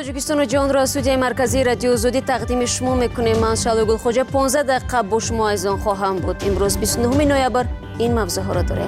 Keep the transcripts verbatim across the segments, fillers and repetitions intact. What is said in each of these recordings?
توجیکستان و جهان را از استودیوی مرکزی رادیو زودی تقدیم شما میکنیم. من شعله گلخوجه پانزده دقیقه با شما ایزان خواهم بود. امروز بیست و نهم نوامبر این موضوع ها را داریم.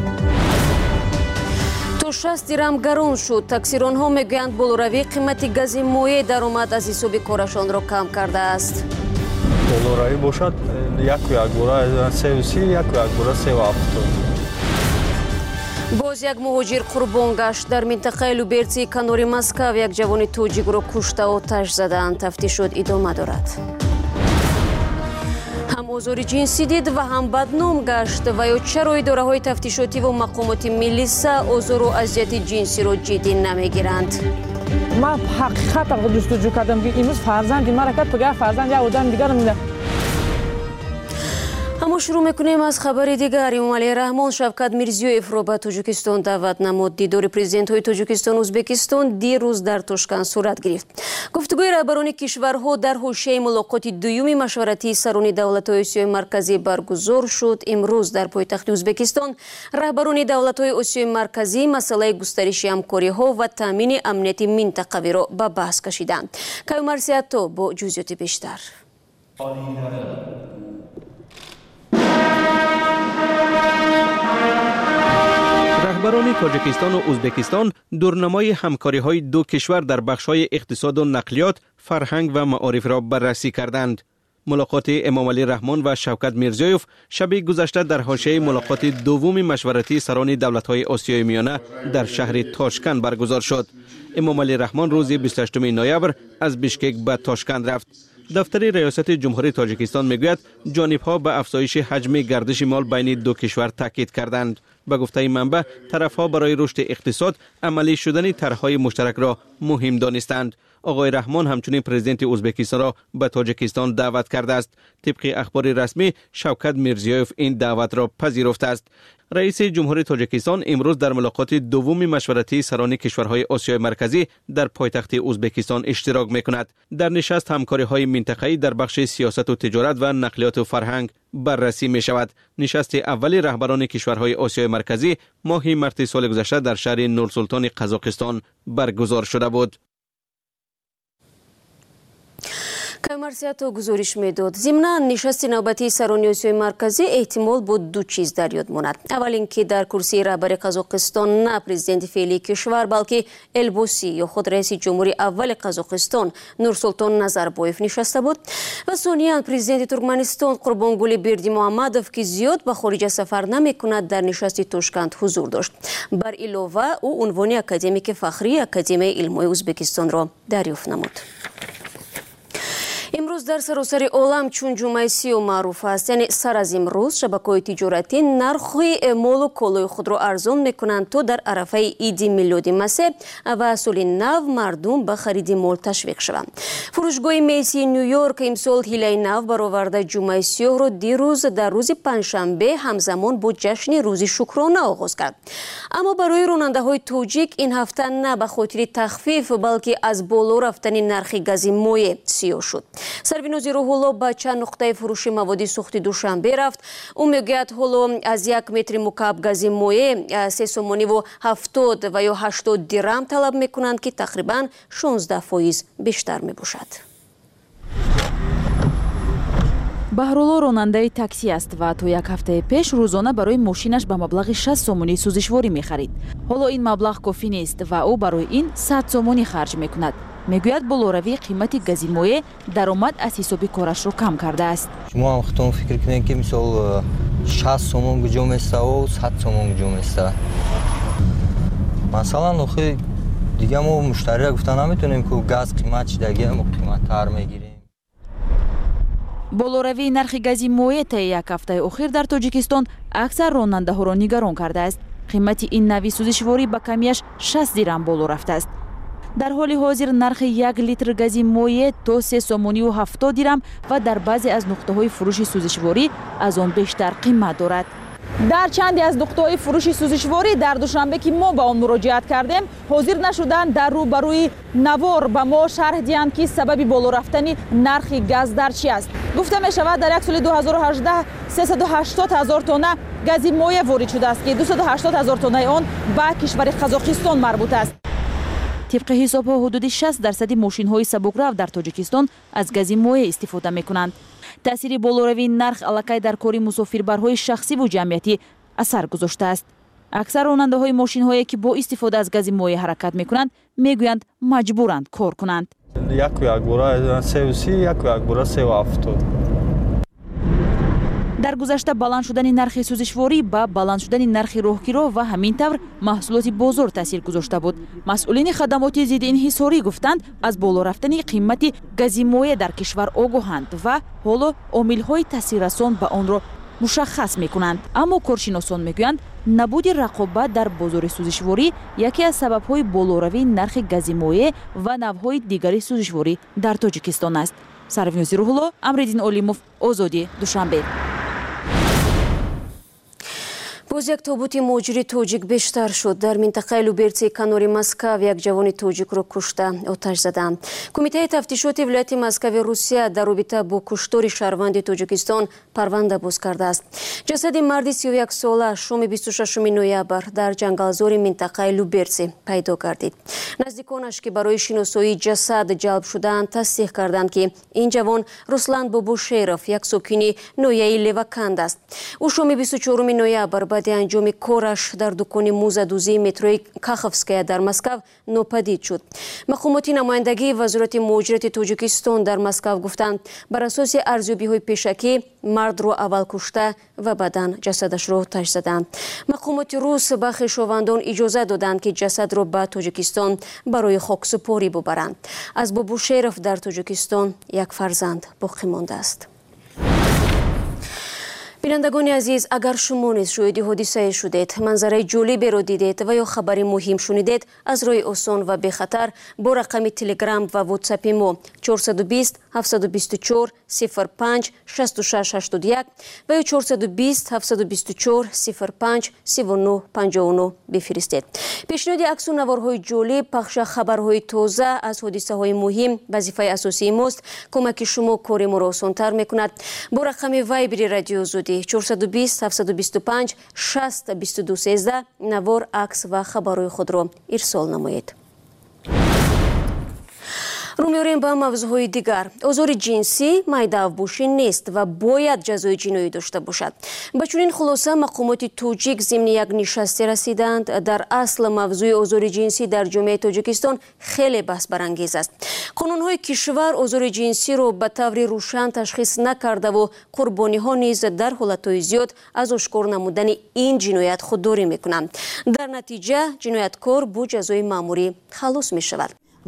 تا شصت درم گران شد. تکثیران ها میگویند بالوروی قیمت گاز مایع درآمد از حساب کارشان را کم کرده است. بالوروی باشد یک و یک بوره سه و سی، یک و یک بوره سه و هفتاد. باز یک مهاجر قربان گشت. در منطقه لوبرتی کنار مسکو یک جوان توجیک را کشته آتش زدند. تفتیشات ادامه دارد. هم آزار جنسی دید و هم بدنام گشت و یا چرا اداره‌های تفتیشاتی و مقامات ملیسا آزار و اذیت جنسی را جدی نمیگیرند؟ من حقیقت را جستجو کردم که امروز فرزند مرا کرد پگاه فرزند یا آدم دیگر میده. اما شروع میکنیم از خبر دیگر. امامعلی رحمان شوکت میرزیویف را به تاجیکستان دعوت نمود. دیدار پرزیدنت های تاجیکستان و ازبکستان دیروز در تاشکند صورت گرفت. گفتگوی رهبران کشورها در حوزه ملاقات دوم مشورتی سران دولت‌های آسیای مرکزی برگزار شد. امروز در پایتخت ازبکستان رهبران دولت‌های آسیای مرکزی مسئله گسترش همکاری‌ها و تامین امنیت منطقوی را به بحث کشیدند. کیومرث سیاتو با جزئیات بیشتر. رهبران تاجیکستان و ازبکستان دورنمای همکاری‌های دو کشور در بخش‌های اقتصاد و نقلیات، فرهنگ و معارف را بررسی کردند. ملاقات امامعلی رحمان و شوکت میرزیویف شب گذشته در حاشیه ملاقات دوم مشورتی سران دولت‌های آسیای میانه در شهر تاشکند برگزار شد. امامعلی رحمان روز بیست و هشتم نوامبر از بیشکک به تاشکند رفت. دفتر ریاست جمهوری تاجیکستان میگوید جانب‌ها به افزایش حجم گردش مال بین دو کشور تاکید کردند. به گفته منبع طرف‌ها برای رشد اقتصاد عملی شدن طرح‌های مشترک را مهم دانستند. آقای رحمان همچنین پرزیدنت ازبکستان را به تاجیکستان دعوت کرده است. طبق اخبار رسمی شوکت میرزیویف این دعوت را پذیرفته است. رئیس جمهوری تاجیکستان امروز در ملاقات دوم مشورتی سران کشورهای آسیای مرکزی در پایتخت ازبکستان اشتراک می‌کند. در نشست همکاری‌های منطقه‌ای در بخش سیاست و تجارت و نقلیات و فرهنگ بررسی می‌شود. نشست اول رهبران کشورهای آسیای مرکزی ماه مارس سال گذشته در شهر نورسلطان قزاقستان برگزار شده بود. کیومرث سیاتو گزارش میداد. ضمناً نشست نوبتی سران آسیای مرکزی احتمال بود دو چیز در یاد ماند. اول اینکه در کرسی رهبری قزاقستان نه پرزیدنت فعلی کشور بلکه البوسی یا خود رئیس جمهوری اول قزاقستان نورسلطان نظربایف نشسته بود و ثانیاً پرزیدنت ترکمنستان قربانگلی بردیمحمدوف که زیاد به خارج سفر نمیکند در نشست تاشکند حضور داشت. بر علاوه او عنوان اکادمیک فخری اکادمی علم‌های ازبکستان را دریافت نمود. امروز در سراسر عالم چون جمعه سیوم معروف است. یعنی سر از امروز شبکه‌های تجارتی نرخ مال و کالای خود را ارزان میکنند تا در عرفه عید میلاد مسیح و سال نو مردم به خرید مال تشویق شوند. فروشگاه میسی نیویورک امسال هیله نو برآورده جمعه سیوم را دیروز در روز پنجشنبه همزمان با جشن روز شکرانه آغاز کرد. اما برای راننده‌های توجیک این هفته نه به خاطر تخفیف بلکه از بالا رفتن نرخ گاز مایع سیاه شد. سروینوزی روح‌الله به چند نقطه فروش مواد سوخت دوشنبه رفت. او میگوید حالا از یک متر مکعب گاز مایع سه سومانی و هفتاد و یا هشتاد درم طلب میکنند که تقریبا شانزده فایز بیشتر میباشد. баҳрулло ронандаи такси аст ва то як ҳафтаи пеш рӯзона барои мошинаш ба маблағи шаст сомонӣ сӯзишворӣ мехарид. ҳоло ин маблағ кофӣ нест ва ӯ барои ин сад сомонӣ харҷ мекунад. мегӯяд болоравии қимати гази моеъ даромад аз ҳисоби корашро кам кардааст. шумо ҳам худтон фикр кунед ки мисол шаст сомон гуҷо меставу сад сомон гуҷо места. масалан охи дига мо муштариро гуфта наметонем ки газ қимат шидагия мо қиматтар мегирем. болоравии нархи гази моеъ таи як ҳафтаи охир дар тоҷикистон аксар ронандаҳоро нигарон кардааст. қимати ин нави сӯзишворӣ ба камияш шаст дирам боло рафтааст. дар ҳоли ҳозир нархи як литр гази моеъ то се сомонию ҳафтод дирам ва дар баъзе аз нуқтаҳои фурӯши сӯзишворӣ аз он бештар қимат дорад. дар чанде аз нуқтаҳои фурӯши сӯзишворӣ дар душанбе ки мо ба он муроҷиат кардем ҳозир нашуданд дар рӯбарӯи навор ба мо шарҳ диҳанд ки сабаби боло рафтани нархи газ дар чӣ аст. гуфта мешавад дар як соли дуҳазору ҳаждаҳ сесаду ҳаштод ҳазор тонна гази моеъ ворид шудааст ки дусаду ҳаштод ҳазор тоннаи он ба кишвари Қазоқистон марбут аст. طبق حساب‌ها حدود شصت درصد ماشین‌های سبکرو در تاجیکستان از گاز مایع استفاده می‌کنند. تأثیر بالوروی نرخ الکی در کاری مسافربرهای شخصی و جمعیتی اثر گذاشته است. اکثر راننده‌های ماشین‌هایی که با استفاده از گاز مایع حرکت می‌کنند می‌گویند مجبورند کار کنند. یک و یک بوره سه و سی، یک و یک بوره سه و هفتاد. در گذشته بلند شدن نرخ سوزشواری با بلند شدن نرخ راهگیرا و همین طور محصولات بازار تاثیر گذاشته بود. مسئولین خدمات ضد انحصاری گفتند از بالا رفتن قیمت گاز مایع در کشور آگاهند و حالا عامل‌های تاثیررسان به آن را مشخص می‌کنند. اما کارشناسان می‌گویند نبود رقابت در بازار سوزشواری یکی از سبب‌های بالاروی نرخ گاز مایع و نوع‌های دیگری سوزشواری در تاجیکستان است. سروینوزی روح‌الله، امرالدین علیموف، آزادی، دوشنبه. باز یک تابوت مهاجری توجیک بیشتر شد. در منطقه لوبرتی کنار مسکو یک جوان توجیک را کشته آتش زدند. کمیته تفتیشات ولایت مسکو روسیه در رابطه با کشتار شهروند تاجیکستان پرونده باز کرده است. جسد مرد سی و یک ساله شام بیست و ششم نوامبر در جنگلزار منطقه لوبرتی پیدا گردید. نزدیکانش که برای شناسایی جسد جلب شدند تصدیق کردند که این جوان رسلان بابوشیروف یک ساکن نویه لوکند است. او شام بیست و چهارم نوامبر بعد انجام کارش در دکان موزدوزی متروی کاخوفسکایا در مسکو ناپدید شد. مقامات نمایندگی وزارت مهاجرت تاجیکستان در مسکو گفتند بر اساس ارزیابی‌های پیشکی مرد را اول کشته و بعداً جسدش را آتش زدند. مقامات روس به خویشاوندان اجازه دادند که جسد را به تاجیکستان برای خاکسپاری ببرند. از بابوشیروف در تاجیکستان یک فرزند باقی مانده است. بینندگان عزیز، اگر شما نیز شاهد حادثه شدید، منظره جالبی را دیدید و یا خبری مهم شنیدید، از راه آسان و بی خطر با رقم تلگرام و واتساپ ما چهارصد و بیست هفتصد و بیست و چهار صفر پنج شصت و شش هشتاد و یک و یا چهارصد و بیست هفتصد و بیست و چهار صفر پنج سی و نه پنجاه و نه بفرستید. پیشنهاد عکس و نوارهای جالب، پخش خبرهای تازه از حادثه های مهم وظیفه اساسی ماست. کمک شما کار ما را آسان‌تر می‌کند. با رقم وایبر رادیو آزادی چهارصد و بیست هفتصد و بیست و پنج شصت بیست و دو سیزده نوار، عکس و خبرهای خود را ارسال نمایید. رو می‌آوریم به موضوعهای دیگر. آزار جنسی میدان‌بوشی نیست و باید جزای جنایی داشته باشد. با چنین خلاصه مقامات تاجیک ضمن یک نشستی رسیدند. در اصل موضوع آزار جنسی در جامعه تاجیکستان خیلی بحث برانگیز است. قانون‌های کشور آزار جنسی را به طور روشن تشخیص نکرده و قربانی‌ها نیز در حالت‌های زیاد از آشکار نمودن این جنایت خودداری می‌کنند. در نتیجه جنایتکار با جزای مأموری خلاص می‌شود.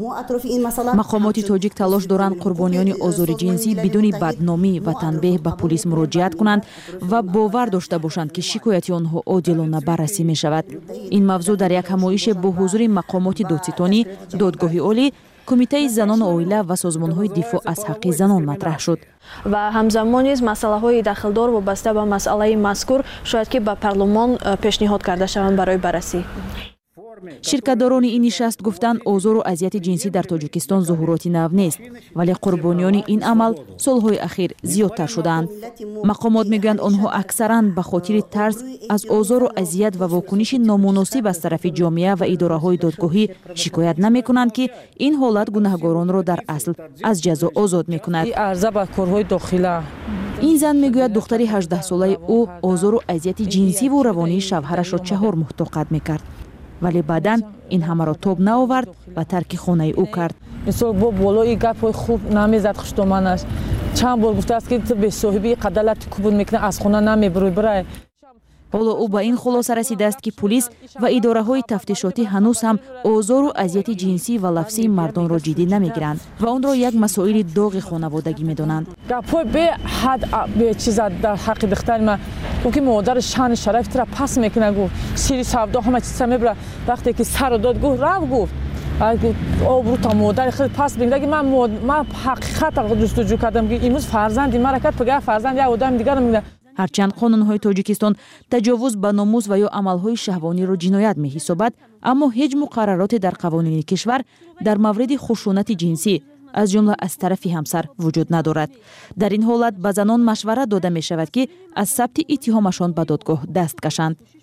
مقامات تاجیک تلاش دارند قربانیان آزار جنسی بدون بدنامی و تنبیه به پلیس مراجعت کنند و باور داشته باشند که شکایت آنها عادلانه بررسی می شود. این موضوع در یک همایش با حضور مقامات دادستانی، دادگاه عالی، کمیته زنان عائله و سازمان‌های دفاع از حق زنان مطرح شد. و همزمان نیز مسئله‌های داخلدار وابسته به مسئله مذکور شاید که به پارلمان پیشنهاد کرده شوند برای بررسی. شرکت‌داران این نشست گفتند آزار و اذیت جنسی در تاجیکستان ظهوراتی نو نیست، ولی قربانیان این عمل سالهای اخیر زیادتر شدند. مقامات میگویند آنها اکثراً به خاطر ترس از آزار و اذیت و واکنش نامناسب از طرف جامعه و اداره‌های دادگاهی شکایت نمی‌کنند که این حالت گناهکاران را در اصل از جزا آزاد می‌کند. عرضه به کارهای داخلی. این زن میگوید دختری هجده ساله او آزار و اذیت جنسی و روانی شوهرش را چهار ماه طاقت می‌کرد، ولی بعداً این همه را تاب نآورد و ترک خانه او کرد. مثلا با بالای گپ خوب نمیزد خشتمانش. چند بار گفته است که به صاحبی قدالت کوبون میکنه از خانه نمیبره برای. حالا او به این خلاصه رسیده است که پلیس و اداره‌های تفتیشاتی هنوز هم آزار و اذیت جنسی و لفظی مردان را جدی نمیگیرند و آن را یک مسائل داغ خانوادگی میدانند. گپ‌های به حد به چیز در حق دختر ما که مادر شان شرف را پس میکنه گفت سری سودا همه چیز میبره وقتی که سر داد گفت رفت گفت آبرو تا مادر خیلی پس میگه من من حقیقت جستجو کردم که امروز فرزند مرا کرد پگاه فرزند یا آدم دیگر میگه. هرچند قانون‌های تاجیکستان تجاوز به ناموس و یا عمل‌های شهوانی را جنایت می‌حسابد، اما هیچ مقرراتی در قوانین کشور در مورد خشونت جنسی از جمله از طرف همسر وجود ندارد. در این حالت به زنان مشورت داده می‌شود که از ثبت اتهامشان به دادگاه دست کشند.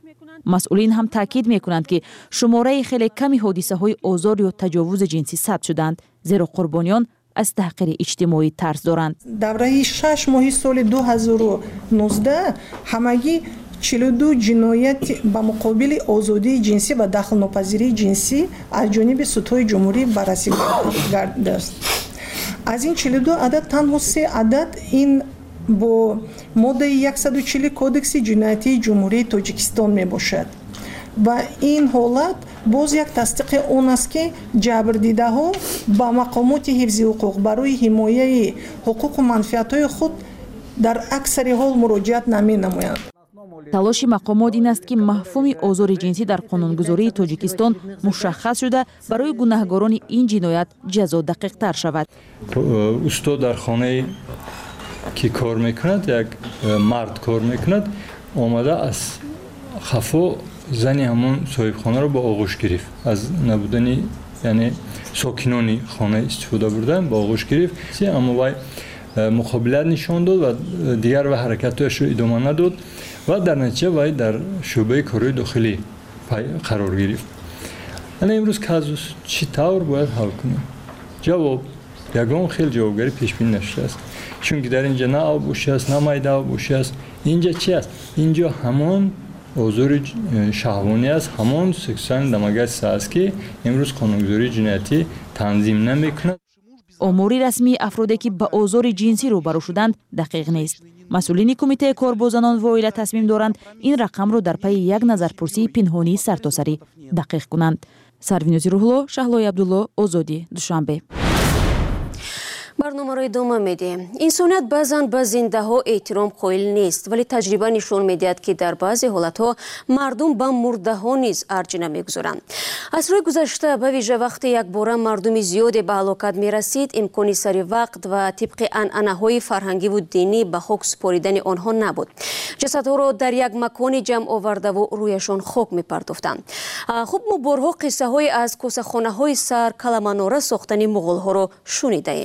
مسئولین هم تاکید میکنند که شماره خیلی کمی حادثه های آزار یا تجاوز جنسی ثبت شدند، زیرا قربانیان از تحقیر اجتماعی ترس دارند. دوره شش ماه سال دو هزار و نوزده همگی چهل و دو جنایت به مقابل آزادی جنسی و دخل ناپذیری جنسی از جانب سطوح جمهوری بررسی گردیده است. از این چهل و دو عدد تنها سه عدد این با ماده صد و چهل کودکس جنایتی جمهوری تاجیکستان می باشد و این حالت باز یک تصدیق اون است که جبردیده ها با مقامات حفظ حقوق برای حمایت حقوق و منفعت های خود در اکثر حال مراجعت نمی نمایند. تلاش مقامات این است که مفهوم آزار جنسی در قانونگذاری تاجیکستان مشخص شده برای گناهکاران این جنایت جزا دقیق تر شود. استاد در خانه که کار میکند، یک مرد کار میکند، آمده از خفا زنی همون صاحب خانه رو با آغوش گرفت. از نبودن یعنی ساکنان خانه استفاده بردن با آغوش گرفت، اما وای مقابلت نشان داد و دیگر و حرکتش رو ادامه نداد و در نتیجه وای در شعبه کارهای داخلی قرار گرفت. یعنی امروز کازوس چی طور باید حل کنیم؟ جواب یگان خیلی جوابگری پیش بینی نشده است، چون که در اینجا نه آبوشی است نه مایده آبوشی است. اینجا چی است؟ اینجا همان آزار شهوانی است، همان سکسوال دماغت است که امروز قانونگذاری جنایتی تنظیم نمیکند. امور رسمی افرادی که به آزار جنسی روبرو شدند دقیق نیست. مسئولین کمیته کاربازان وایل تصمیم دارند این رقم را در پی یک نظرپرسی پنهانی سرتاسری دقیق کنند. سروینوزی روحلو، شهلای عبدالله، آزادی، دوشنبه. برنامه را ادامه میدیم. انسانیت بعضاً به زنده ها احترام قائل نیست، ولی تجربه نشون میدهد که در بعضی حالت ها مردم به مرده ها نیز ارجی نمیگذارند. از روی گذشته به ویژه وقتی یک باره مردم زیادی به هلاکت میرسید، امکانی سری وقت و طبق عنعنه های فرهنگی و دینی به خاک سپاریدن آنها نبود. جسدها را در یک مکان جمع آورده و رویشان خاک میپرداختند. خوب ما بارها قصه های از کوسه‌خانه های سر کلمانوره ساختن مغول ها را شنیده ایم.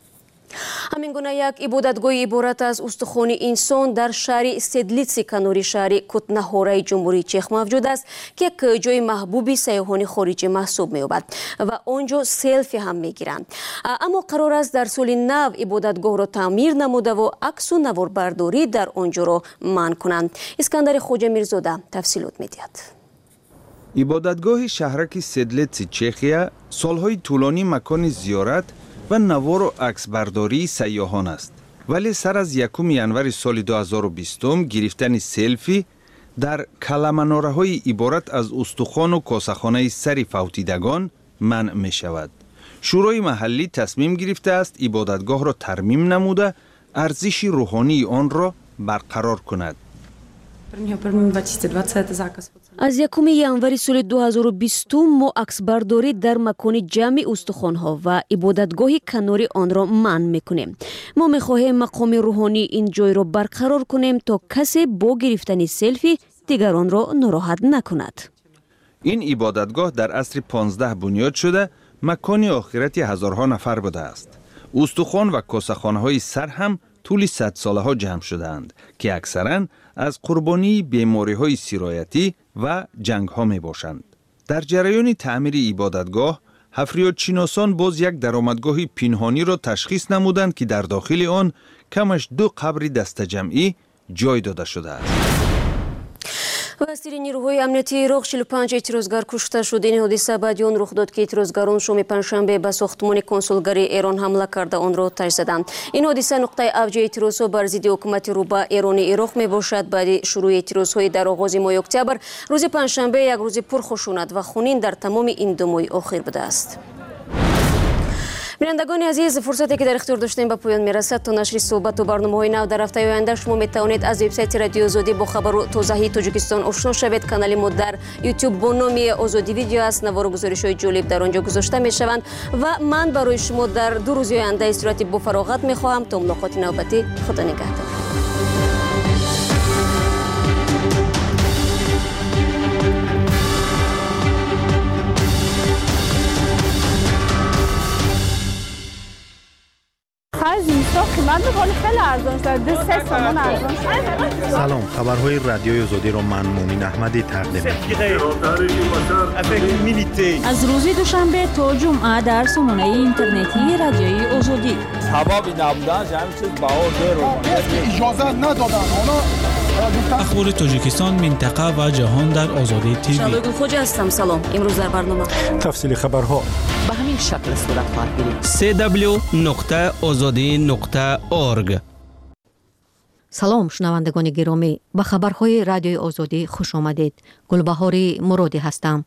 همین گونه یک عبادتگاه عبارت از استخوان انسان در شهر سدلیتسی کناری شهر کتنهوره جمهوری چخ موجود است که یک جای محبوب سیاحان خارجی محسوب می‌یابد و آنجا سلفی هم می‌گیرند. اما قرار است در سال نو عبادتگاه را تعمیر نموده و عکس و نواربرداری در آنجا را منع کنند. اسکندر خوجه میرزاده تفصیلات می‌دهد. عبادتگاه شهرک سدلیتسی چخیا سالهای طولانی مکان زیارت و نوار و عکس برداری سیاحان است. ولی سر از یکم ینور سال دو هزار و بیست گرفتن سلفی در کلمانوره های عبارت از استخوان و کاسه‌خانه سر فوتیدگان منع می شود. شورای محلی تصمیم گرفته است عبادتگاه را ترمیم نموده ارزش روحانی آن را برقرار کند. از یکم ینور سال دو هزار و بیست ما عکس برداری در مکان جمع استخوان‌ها و عبادتگاه کناری آن را منع می‌کنیم. ما می‌خواهیم مقام روحانی این جای را برقرار کنیم تا کسی با گرفتن سلفی دیگران را ناراحت نکند. این عبادتگاه در عصر پانزده بنیاد شده مکان آخرت هزارها نفر بوده است. استخوان و کاسه‌خانه‌های سر هم طول صد ساله ها جمع شدند که اکثراً از قربانی بیماری های سرایتی و جنگ ها می باشند. در جریان تعمیر عبادتگاه، حفریات‌شناسان باز یک درآمدگاه پنهانی را تشخیص نمودند که در داخل آن کمش دو قبر دسته جمعی جای داده شده است. و از سوی نیروهای امنیتی عراق چهل و پنج اعتراضگر کشته شد. این حادثه بعد آن رخ داد که اعتراضگران شام پنجشنبه به ساختمان کنسولگری ایران حمله کرده آن را آتش زدند. این حادثه نقطه اوج اعتراضها بر ضد حکومت روبه ایران عراق می باشد. بعد شروع اعتراضهای در آغاز ماه اکتبر، روز پنجشنبه یک روز پرخشونت و خونین در تمام این دو ماه اخیر بوده است. بینندگان عزیز، فرصتی که در اختیار داشتیم به پایان میرسد. تا نشر صحبت و برنامه‌های نو در هفته آینده شما میتوانید از وبسایت رادیو آزادی با خبر و تازه‌ی تاجیکستان آشنا شوید. کانال ما در یوتیوب با نام آزادی ویدیو است. نوار و گزارش‌های جالب در آنجا گذاشته میشوند و من برای شما در دو روز آینده استراحت با فراغت میخواهم. تا ملاقات نوبتی، خدا نگهدار. خیلی قیمت میکنه، خیلی ارزان سلام، خبرهای رادیوی آزادی را من مومن احمدی تقدیم می‌کنم. از روز دوشنبه تا جمعه در سامانه اینترنتی رادیوی آزادی. حبابی نبودن همین چیز بهادر رو اجازه ندادن. اخبار تاجیکستان، منطقه و جهان در آزادی تیوی. شادو خوجا هستم. سلام. امروز در برنامه تفصیل خبرها به همین شکل صورت خواهد گرفت. سی دبلیو نقطه آزادی نقطه اورگ. سلام شنوندگان گرامی، به خبرهای رادیوی آزادی خوش آمدید. گلبهاری مرادی هستم.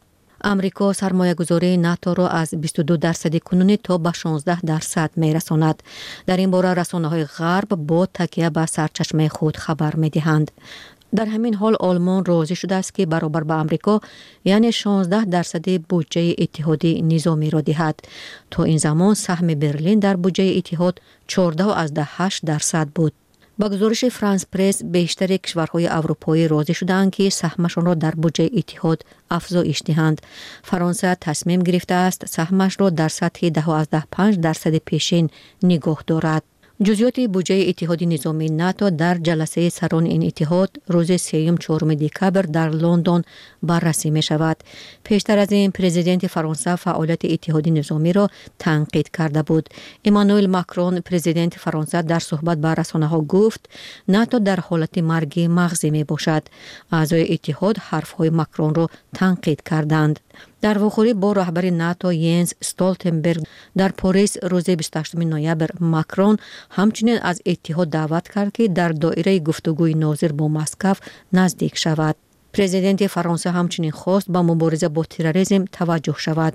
امریکا سرمایه گذاری ناتو را از بیست و دو درصد کنونی تا به شانزده درصد می رساند. در این باره رسانه های غرب با تکیه به سرچشمه خود خبر می دهند. در همین حال آلمان راضی شده است که برابر به امریکا یعنی شانزده درصد بودجه اتحادی نظامی را دهد. تا این زمان سهم برلین در بودجه اتحاد چهارده از ده هشت درصد بود. با گزارش فرانس پرس بیشتر کشورهای اروپایی راضی شدند که سهمشان را در بودجه اتحاد افزایش دهند. فرانسه تصمیم گرفته است سهمش را در سطح ده از ده پنج درصد پیشین نگاه دارد. جزئیات بودجه اتحاد نظامی ناتو در جلسه سران این اتحاد روز سوم چهارم دکبر در لندن بررسی می شود. پیشتر از این پرزیدنت فرانسه فعالیت اتحاد نظامی را تنقید کرده بود. امانوئل ماکرون پرزیدنت فرانسه در صحبت با رسانه‌ها گفت ناتو در حالت مرگ مغزی می باشد. اعضای اتحاد حرفهای ماکرون را تنقید کردند. در واخوری با رهبر ناتو ینز استولتنبرگ در پاریس روز بیست و هشتم نوامبر ماکرون همچنین از اتحاد دعوت کرد که در دایره گفتگوی ناظر با مسکو نزدیک شود. پرزیدنت فرانسه همچنین خواست با مبارزه با تروریسم توجه شود.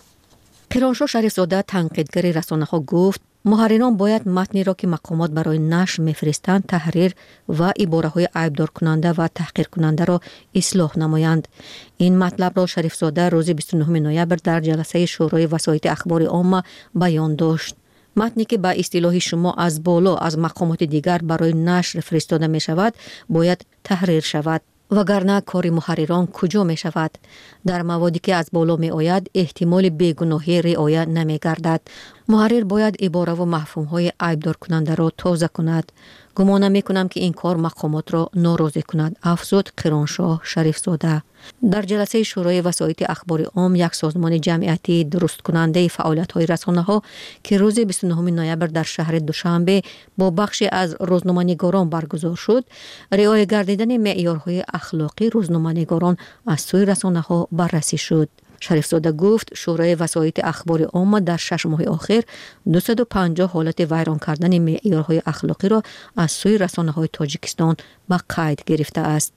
قیرانشاه شریفزاده تنقیدگر رسانه‌ها گفت محرران باید متنی را که مقامات برای نشر می‌فرستند تحریر و عباره‌های عیبدار کننده و تحقیر کننده را اصلاح نمایند. این مطلب را شریفزاده روز بیست و نهم نوامبر در جلسه شورای وسایط اخبار عامه بیان داشت. متنی که به اصطلاح شما از بالا از مقامات دیگر برای نشر فرستاده می شود باید تحریر شود. وگرنه کار محرران کجا می شود؟ در موادی که از بالا می آید احتمال بیگناهی رعایت نمی گردد. محرر باید عباره و مفهوم های عیبدار کننده را تازه کند. گمان نمی کنم که این کار مقامات را ناراضی کند، افزود قیرانشاه شریفزاده. در جلسه شورای وسایط اخبار عام یک سازمان جمعیتی درست کننده فعالیت های رسانه ها که روز بیست و نهم نوامبر در شهر دوشنبه با بخشی از روزنامه‌نگاران برگزار شد، رعایت گردیدن معیارهای اخلاقی روزنامه‌نگاران از سوی رسانه ها بررسی شد. شریفزاده گفت شورای وسایط اخبار عامه در شش ماه آخر دویست و پنجاه حالت ویران کردن معیارهای اخلاقی را از سوی رسانه‌های تاجیکستان به قید گرفته است.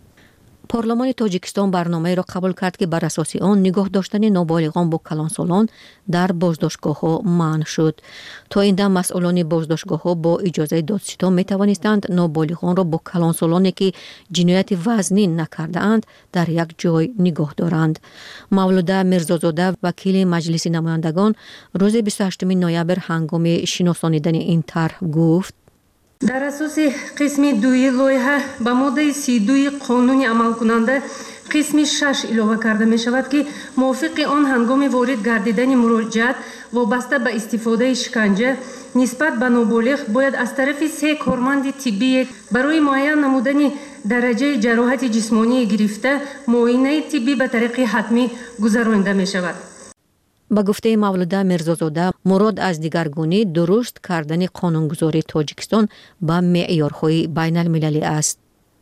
پارلمان تاجیکستان برنامه را قبول کرد که بر اساس آن نگاه داشتن نابالغان با کلانسالان در بازداشتگاه‌ها منع شد. تا این دم مسئولان بازداشتگاه‌ها با اجازه دادستان می توانستند نابالغان را با کلانسالانی که جنایت وزنی نکرده‌اند در یک جای نگاه دارند. مولوده میرزازاده وکیل مجلس نمایندگان روز بیست و هشتم نوامبر هنگام شناسانیدن این طرح گفت در اساس قسم دوی لایحه به ماده سی و دو قانون عمل کننده قسم شش اضافه کرده می شود که موافق آن هنگام وارد گردیدن مراجعت وابسته به استفاده شکنجه نسبت به نابالغ باید از طرف سه کارمند طبی برای معاینه نمودن درجه جراحت جسمانی گرفته معاینه طبی به طریق حتمی گذرانده می شود. با گفته مولوده میرزازاده مراد از دیگرگونی درست کردن قانونگذاری تاجیکستان با معیارهای بین المللی است.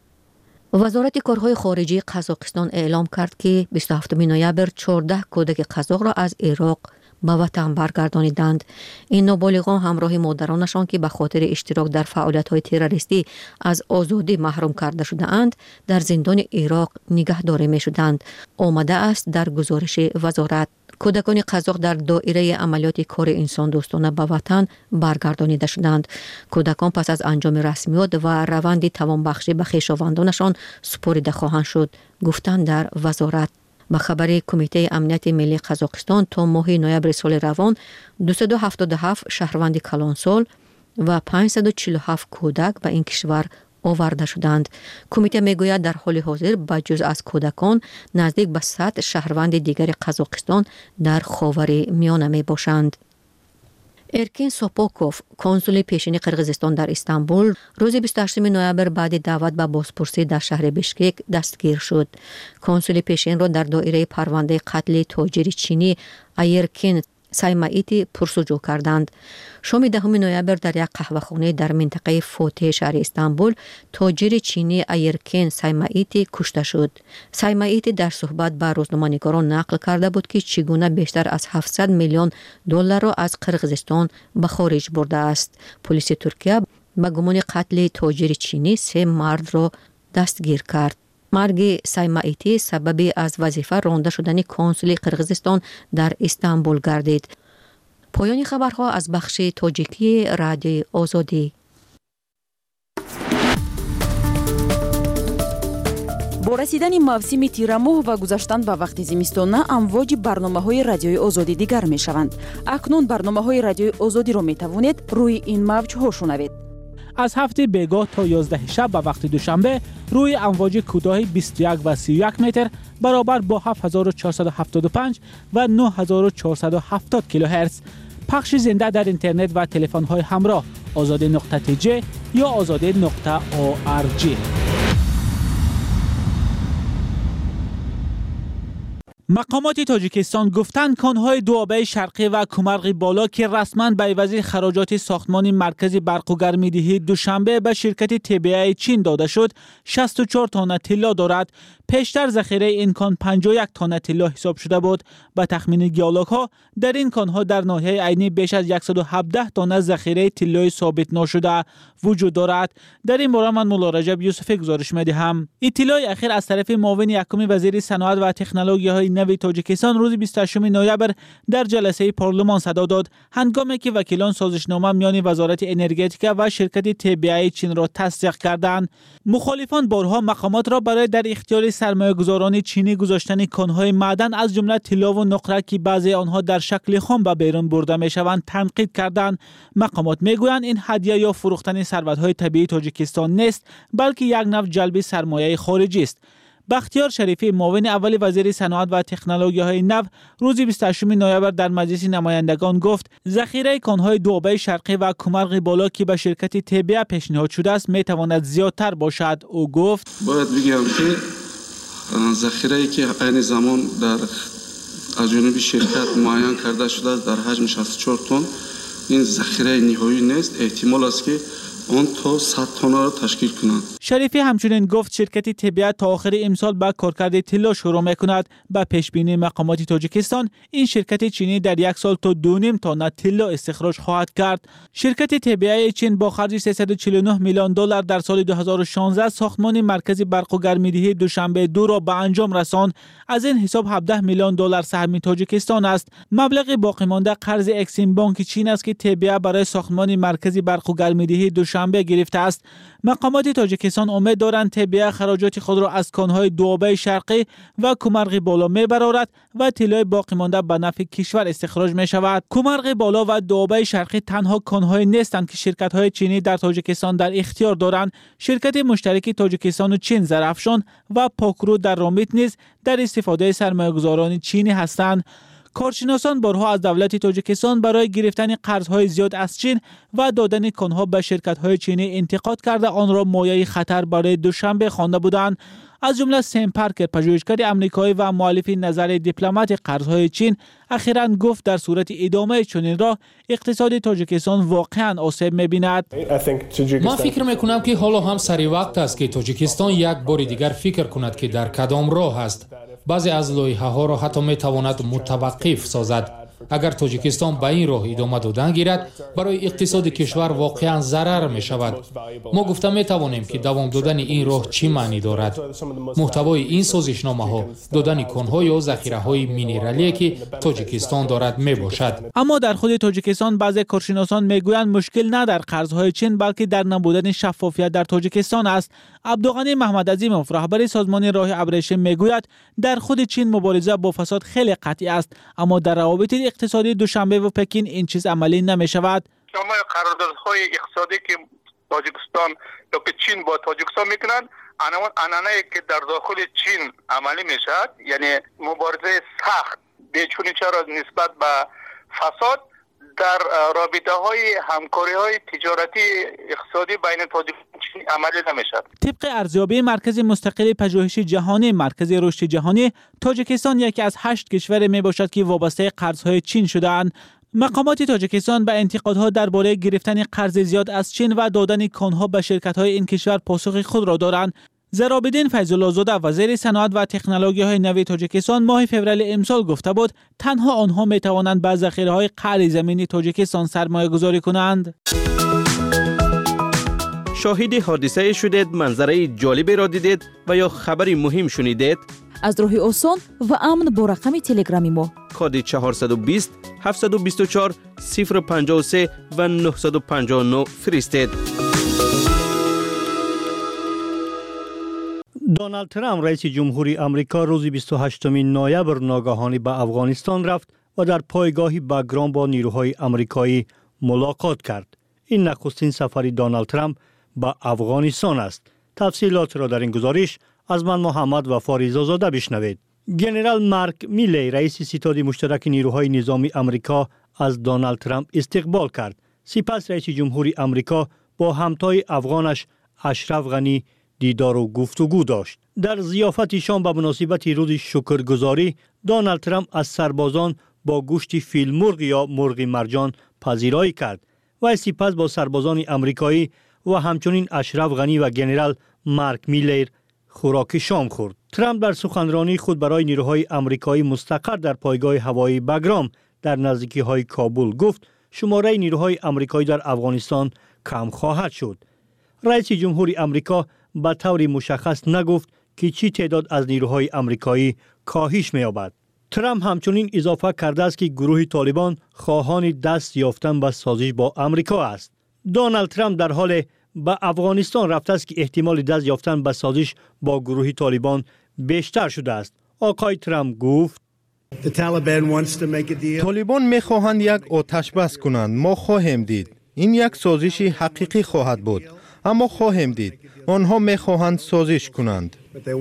وزارت کارهای خارجی قزاقستان اعلام کرد که بیست و هفتم نوامبر چهارده کودک قزاق را از عراق به وطن برگردانیدند. این نابالغان همراه مادرانشان که به خاطر اشتراک در فعالیت‌های تروریستی از آزادی محروم کرده شده‌اند در زندان عراق نگهداری می‌شدند. آمده است در گزارش وزارت. کودکان قزاق در دایره عملیات کار انسان دوستانه به وطن برگردانیده شدند. کودکان پس از انجام رسمیات و روند توانبخشی به خویشاوندانشان سپرده خواهند شد، گفتند در وزارت. به خبر کمیته امنیت ملی قزاقستان تا ماه نوامبر سال روان دویست و هفتاد و هفت شهروند کلانسال و پانصد و چهل و هفت کودک به این کشور آورده شدند. کمیته میگوید در حال حاضر بجز از کودکان نزدیک به صد شهروند دیگر قزاقستان در خاور میانه می باشند. ارکین سوپوکوف کنسول پیشین قرقیزستان در استانبول روز بیست و هشتم نوامبر بعد دعوت به بازپرسی در شهر بشکک دستگیر شد. کنسول پیشین را در دایره پرونده قتل تاجر چینی ایرکین سایمائیتی پرسجو کردند. شام دهم نوامبر در یک قهوه‌خانه در منطقه فوته شهر استانبول تاجر چینی ایرکین سایمائیتی کشته شد. سایمائیتی در صحبت با روزنامه‌نگاران نقل کرده بود که چگونه بیشتر از هفتصد میلیون دلار را از قرقیزستان به خارج برده است. پلیس ترکیه به گمان قتل تاجر چینی سه مرد را دستگیر کرد. مرگ سایمائیتی سبب از وظیفه رانده شدن کنسول قرقیزستان در استانبول گردید. پایان خبرها از بخش تاجیکی رادیوی آزادی. با رسیدن موسم تیر ماه و گذشتن به وقت زمستان امواج برنامه‌های رادیوی آزادی دیگر می‌شوند. اکنون برنامه‌های رادیوی آزادی را می‌توانید روی این موج‌ها شنوید. از هفته بیگاه تا یازده شب به وقت دوشنبه روی امواج کوتاه بیست و یک و سی و یک متر برابر با هفت هزار و چهارصد و هفتاد و پنج و نه هزار و چهارصد و هفتاد کیلوهرتز. پخش زنده در اینترنت و تلفن‌های همراه آزادی نقطه تی جی یا آزادی نقطه او آر جی. مقامات تاجیکستان گفتند کانهای دوآبه شرقی و کومرغ بالا که رسما به عوض خراجات ساختمان مرکزی برق و گرمایدهی دوشنبه به شرکت تی بی ای چین داده شد شصت و چهار تانه طلا دارد. پیشتر ذخیره این کان پنجاه و یک تانه طلا حساب شده بود. به تخمین گیولوگ‌ها در این کانها در ناحیه عینی بیش از صد و هفده تانه ذخیره طلای ثابت نشده وجود دارد. در این باره من مولا رجب یوسفی گزارش می‌دهم. اطلاع اخیر از طرف معاون یکم وزیر صنعت و تکنولوژی‌های نوین تاجیکستان روز بیست و هشتم نوامبر در جلسه پارلمان صدا داد هنگامی که وکیلان سازشنامه میان وزارت انرژتیک و شرکت تی بی ای چین را تصدیق کردند. مخالفان بارها مقامات را برای در اختیار سرمایه‌گذاران چینی گذاشتن کانهای معدن از جمله طلا و نقره که بعضی آنها در شکل خام به بیرون برده میشوند تنقید کردند. مقامات میگویند این هدیه یا فروختن ثروت‌های طبیعی تاجیکستان نیست بلکه یک نوع جلب سرمایه خارجی است. بختیار شریفی معاون اول وزیر صنعت و تکنولوژی‌های نو روز بیست و هشتم نوامبر در مجلس نمایندگان گفت ذخیره کانهای دوآبه شرقی و کومرغ بالا که به شرکت تی بی ای پیشنهاد شده است میتواند زیادتر باشد. او گفت باید بگم که ذخیره‌ای که این زمان در از جانب شرکت معین کرده شده است در حجم شصت و چهار تن این ذخیره نهایی نیست. احتمال است که آن تا صد تن را تشکیل کنند. شریفی همچنین گفت شرکت تی بی ای تا آخر امسال با کارکرد طلا شروع میکند. با پیش بینی مقامات تاجیکستان این شرکت چینی در یک سال تا دو نیم تن طلا استخراج خواهد کرد. شرکت تی بی ای چین با خرج سیصد و چهل و نه میلیون دلار در سال دو هزار و شانزده ساختمان مرکزی برق و گرمایدهی دوشنبه دو را به انجام رساند. از این حساب هفده میلیون دلار سهم تاجیکستان است. مبلغ باقی مانده قرض اکسیم بانک چین است که تی بی ای برای ساختمان مرکزی برق و گرمایدهی دوشنبه گرفته است. مقامات تاجیکستان امید دارند تی بی ای خراجات خود را از کانهای دوآبه شرقی و کومرغ بالا میبرارد و طلای باقی مانده به نفع کشور استخراج می شود. کومرغ بالا و دوآبه شرقی تنها کانهای نیستند که شرکت های چینی در تاجیکستان در اختیار دارند. شرکت مشترک تاجیکستان و چین زرافشان و پاکرو در رامیت نیز در استفاده سرمایه‌گذاران چینی هستند. کارشناسان بارها از دولت تاجیکستان برای گرفتن قرضهای زیاد از چین و دادن کانها به شرکت‌های چینی انتقاد کرده آن را مایه خطر برای دوشنبه خوانده بودند. از جمله سیم پارکر پژوهشگر آمریکایی و مؤلف نظر دیپلمات قرضهای چین اخیراً گفت در صورت ادامه چنین راه اقتصاد تاجیکستان واقعاً آسیب می‌بیند. من فکر می‌کنم که حالا هم سری وقت است که تاجیکستان یک بار دیگر فکر کند که در کدام راه است. بعضی از لایحه‌ها را حتی می‌تواند متوقف سازد. اگر تاجیکستان به این راه ادامه دادن گیرد برای اقتصاد کشور واقعا ضرر می شود. ما گفته می توانیم که دوام دادن این راه چی معنی دارد. محتوای این سازشنامه ها دادن کانها یا ذخیره های مینرالی که تاجیکستان دارد می باشد. اما در خود تاجیکستان بعضی کارشناسان می گویند مشکل نه در قرضهای چین بلکه در نبودن شفافیت در تاجیکستان است. عبدالغنی محمد عظیموف رهبر سازمان راه ابریشم می گوید در خود چین مبارزه با فساد خیلی قطعی است اما در روابط اقتصادی دوشنبه و پکین این چیز عملی نمی شود. شما قراردادهای اقتصادی که تاجیکستان یا که چین با تاجیکستان میکنند آنانه که در داخل چین عملی میشد یعنی مبارزه سخت بیچونی چرا نسبت به فساد در رابطه های همکاری های تجارتی اقتصادی بین تاجیکستان و چین عملی نمیشد. طبق ارزیابی مرکز مستقل پژوهش جهانی مرکز رشد جهانی، تاجیکستان یکی از هشت کشور می باشد که وابسته قرضهای چین شده‌اند. مقامات تاجیکستان به انتقادها درباره گرفتن قرض زیاد از چین و دادن کانها به شرکت‌های این کشور پاسخ خود را دارند. زرابدین فیض‌الله زاده وزیر صنعت و تکنولوژی‌های نوین تاجیکستان ماه فوریه امسال گفته بود تنها آنها می توانند به ذخیره‌های قعر زمینی تاجیکستان سرمایه‌گذاری کنند. شاهد حادثه شدید، منظره جالبی را دیدید و یا خبری مهم شنیدید؟ از راه آسان و امن با رقم تلگرامی ما کد چهارصد و بیست هفتصد و بیست و چهار صفر پنجاه و سه و نهصد و پنجاه و نه فرستید. دونالد ترامپ رئیس جمهوری آمریکا روز بیست و هشتم نوامبر ناگهانی به افغانستان رفت و در پایگاهی باگرام با نیروهای آمریکایی ملاقات کرد. این نخستین سفر دونالد ترامپ به افغانستان است. تفصیلات را در این گزارش از من محمد وفا رضازاده بشنوید. ژنرال مارک میلی رئیس ستاد مشترک نیروهای نظامی آمریکا از دونالد ترامپ استقبال کرد. سپس رئیس جمهوری آمریکا با همتای افغانش اشرف غنی دیدار و گفتگو داشت. در ضیافت شام به مناسبت روز شکرگزاری، دونالد ترامپ از سربازان با گوشت فیل مرغ یا مرغ مرجان پذیرایی کرد و سپس با سربازان آمریکایی و همچنین اشرف غنی و ژنرال مارک میلر خوراک شام خورد. ترامپ در سخنرانی خود برای نیروهای آمریکایی مستقر در پایگاه هوایی باگرام در نزدیکی های کابل گفت شماره نیروهای آمریکایی در افغانستان کم خواهد شد. رئیس جمهوری آمریکا به طور مشخص نگفت که چی تعداد از نیروهای آمریکایی کاهش می‌یابد. ترامپ همچنین اضافه کرده است که گروه طالبان خواهان دست یافتن به سازش با آمریکا است. دونالد ترامپ در حال به افغانستان رفته است که احتمال دست یافتن به سازش با گروه طالبان بیشتر شده است. آقای ترامپ گفت طالبان می‌خواهند یک آتش بس کنند. ما خواهیم دید. این یک سازش حقیقی خواهد بود. اما خواهیم دید. آنها می‌خواهند سازش کنند.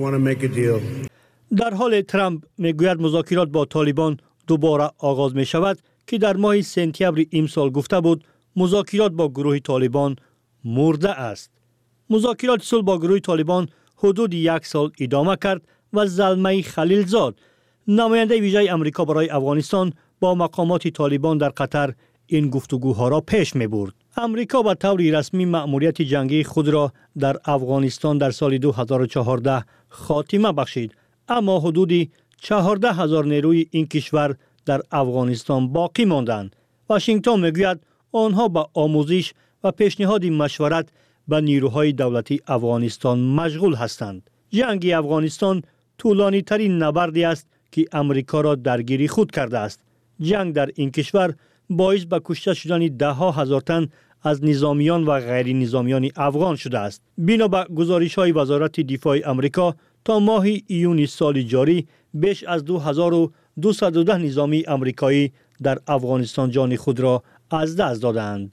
در حال ترامپ میگوید مذاکرات با طالبان دوباره آغاز می شود که در ماه سپتامبر امسال گفته بود مذاکرات با گروه طالبان مرده است. مذاکرات صلح با گروه طالبان حدود یک سال ادامه کرد و زلمه خلیلزاد نماینده ویژه آمریکا برای افغانستان با مقامات طالبان در قطر این گفتگوها را پیش می برد. آمریکا به طور رسمی مأموریت جنگی خود را در افغانستان در سال دو هزار و چهارده خاتمه بخشید، اما حدود چهارده هزار نیروی این کشور در افغانستان باقی ماندند. واشنگتن میگوید آنها با آموزش و پیشنهاد مشورت به نیروهای دولتی افغانستان مشغول هستند. جنگ افغانستان طولانی ترین نبردی است که امریکا را درگیری خود کرده است. جنگ در این کشور باعث به کشته شدن ده ها هزار تن از نظامیان و غیر نظامیان افغان شده است. بنا به گزارش های وزارت دفاع امریکا تا ماه ایون سال جاری بیش از دو هزار و دویست و ده نظامی امریکایی در افغانستان جان خود را از دست دادند.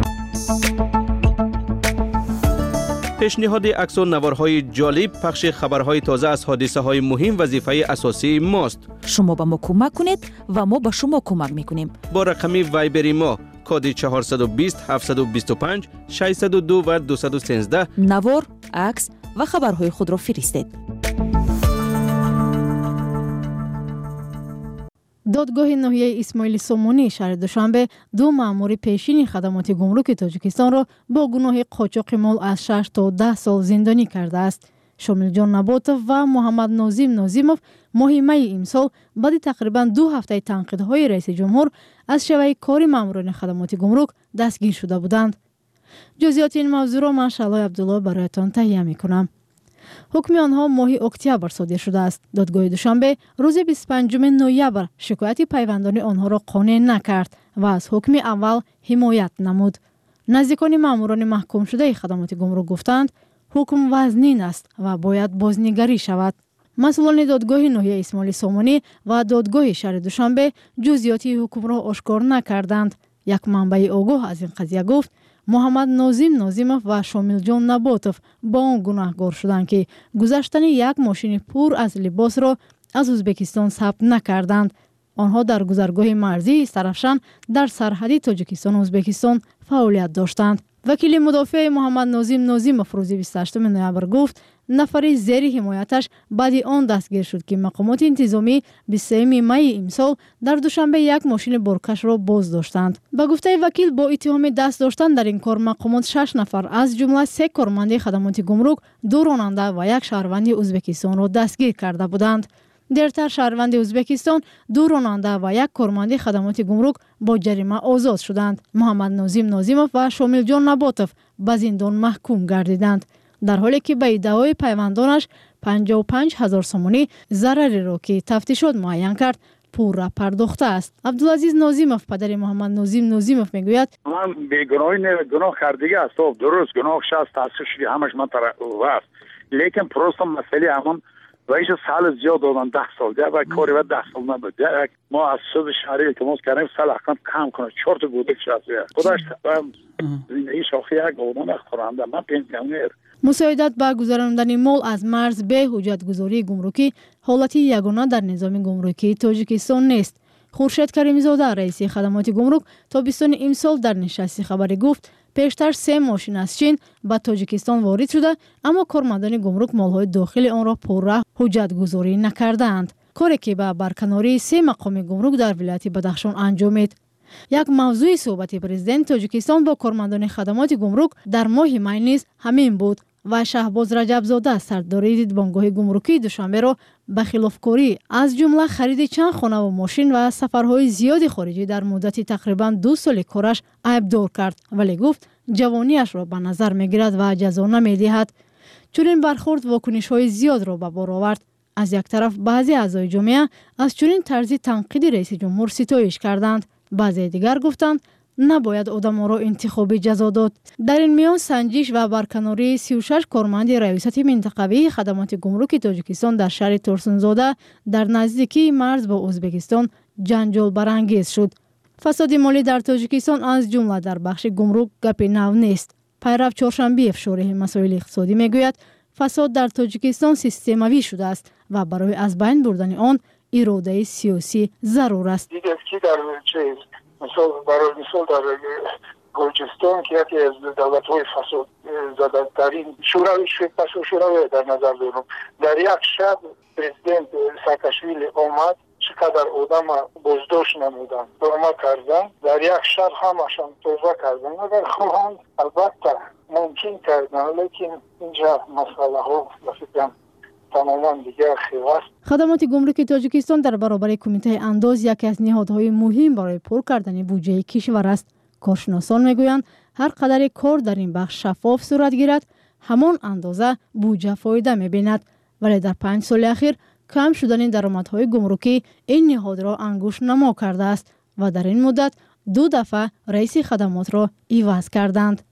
پیشنهاد عکس و نوارهای جالب، پخش خبرهای تازه از حادثه های مهم وظیفه اساسی ماست. شما به ما کمک کنید و ما به شما کمک میکنیم. با رقم وایبری ما کد چهارصد و بیست هفتصد و بیست و پنج ششصد و دو و دویست و سیزده نوار، عکس و خبرهای خود را فرستید. دادگاه ناحیه اسماعیل سومونی شهر دوشنبه دو مأمور پیشین خدمات گمرک تاجیکستان را با گناه قاچاق مال از شش تا ده سال زندانی کرده است. شامل جان نباتов و محمد ناظم ناظمov ماه می امسال بعد تقریبا دو هفته تنقیدهای رئیس جمهور از شیوه کار مأموران خدمات گمرک دستگیر شده بودند. جزئیات این موضوع را من شعلای عبدالله برایتان تهیه می‌کنم. حکم آنها ماه اکتبر صادر شده است. دادگاه دوشنبه روز بیست و پنجم نوامبر شکایت پیوندان آنها را قانع نکرد و از حکم اول حمایت نمود. نزدیکان ماموران محکوم شده خدمات گمرک گفتند حکم وزنین است و باید بازنگری شود. مسئولان دادگاه ناحیه اسماعیل سومونی و دادگاه شهر دوشنبه جزئیاتی حکم را آشکار نکردند. یک منبع آگاه از این قضیه گفت محمد ناظم ناظمov و شامل جان نباتov با آن گناهکار شدند که گذشتن یک ماشین پر از لباس را از ازبکستان ثبت نکردند. آنها در گذرگاه مرزی سرافشان در سرحدی تاجیکستان و ازبکستان فعالیت داشتند. وکیل مدافع محمد ناظم ناظموف روز بیست و هشتم نوامبر گفت نفری زیر حمایتش بعد آن دستگیر شد که مقامات انتظامی بیست و سوم می امسال در دوشنبه یک ماشین بارکش را باز داشتند. به گفته وکیل با اتهام دست داشتن در این کار مقامات شش نفر از جمله سه کارمند خدمات گمرک، دو راننده و یک شهروند ازبکستان را دستگیر کرده بودند. دیرتر شهروند ازبکستان، دو راننده و یک کارمند خدمات گمرک با جریمه آزاد شدند. محمد ناظم ناظموف و شامل جان نباتوف به زندان محکوم گردیدند، در حالی که به ادعای پیوندانش پنجاه و پنج هزار سومانی ضرری را که تفتیشات معین کرد پورا پرداخته است. عبدالعزیز ناظموف پدر محمد ناظم ناظموف میگوید من بیگناهی نه، گناه کردگی است. درست گناهش است، تاسیس شدی همش من طرف است، لیکن پروستم مسئله همون رئیس سال زیاد دادن ده سال ده و کاری و ده سال نبود. ما از سود شهری التماس کردیم سال احکام کم کنه چهار تا بوده شده خودش این شاخی یک بودن اخترانده من پنسیونر. مساعدت به گذراندن مال از مرز به حجت گذاری گمرکی حالتی یگانه در نظام گمرکی تاجیکستان نیست. خورشید کریمی زاده رئیس خدمات گمرک تابستان امسال در نشست خبری گفت پیشتر سه ماشین از چین به تاجیکستان وارد شده، اما کارمندان گمرک مالهای داخل آن را پرره حجت گذاری نکردند، کاری که به برکناری سه مقام گمرک در ولایت بدخشان انجامید. یک موضوع صحبت پرزیدنت تاجیکستان با کارمندان خدمات گمرک در ماه می نیز همین بود و شهباز رجب زاده سرداری دیدبانگاه گمرکی دوشنبه را به خلافکاری از جمله خرید چند خانه و ماشین و سفرهای زیادی خارجی در مدت تقریبا دو سال کارش عیبدار کرد، ولی گفت جوانیش را به نظر میگیرد و جزا نمیدهد. چنین برخورد واکنش‌های زیاد را به بار آورد. از یک طرف بعضی اعضای جامعه از چنین طرز تنقید رئیس جمهور ستایش کردند، بعضی دیگر گفتند نباید آدم‌ها را انتخابی جزا داد. در این میان سنجش و برکناری سی و شش کارمند ریاست منطقوی خدمات گمرک تاجیکستان در شهر ترسونزاده در نزدیکی مرز با ازبکستان جنجال برانگیز شد. فساد مالی در تاجیکستان از جمله در بخش گمرک گپ نو نیست. پیرو چهارشنبه افشاره مسائل اقتصادی میگوید فساد در تاجیکستان سیستماوی شده است و برای از بین بردن آن اراده سیاسی ضرور است. دیگر که در چه مثال برای مثال در گرجستان که یکی از دولت‌های فساد زده ترین شوروی پس شوروی در نظر دارم، در یک شب پرزیدنت ساکاشویلی آمد، چقدر آدم بازداشت نمودن، تهمت کردن، در یک شب همشان توبه کردن. اگر خواهند البته ممکن کردن، لیکن اینجا مسئله ها بسیار تماما دیگر خیلی. خدمات گمرک تاجیکستان در برابر کمیته انداز یکی از نهادهای مهم برای پر کردن بودجه کشور است. کارشناسان میگویند هر قدر کار در این بخش شفاف صورت گیرد همان اندازه بودجه فایده می‌بیند، ولی در پنج سال اخیر کم شدن درآمدهای گمرکی این نهاد را انگوش نما کرده است و در این مدت دو دفعه رئیس خدمات را عوض کردند.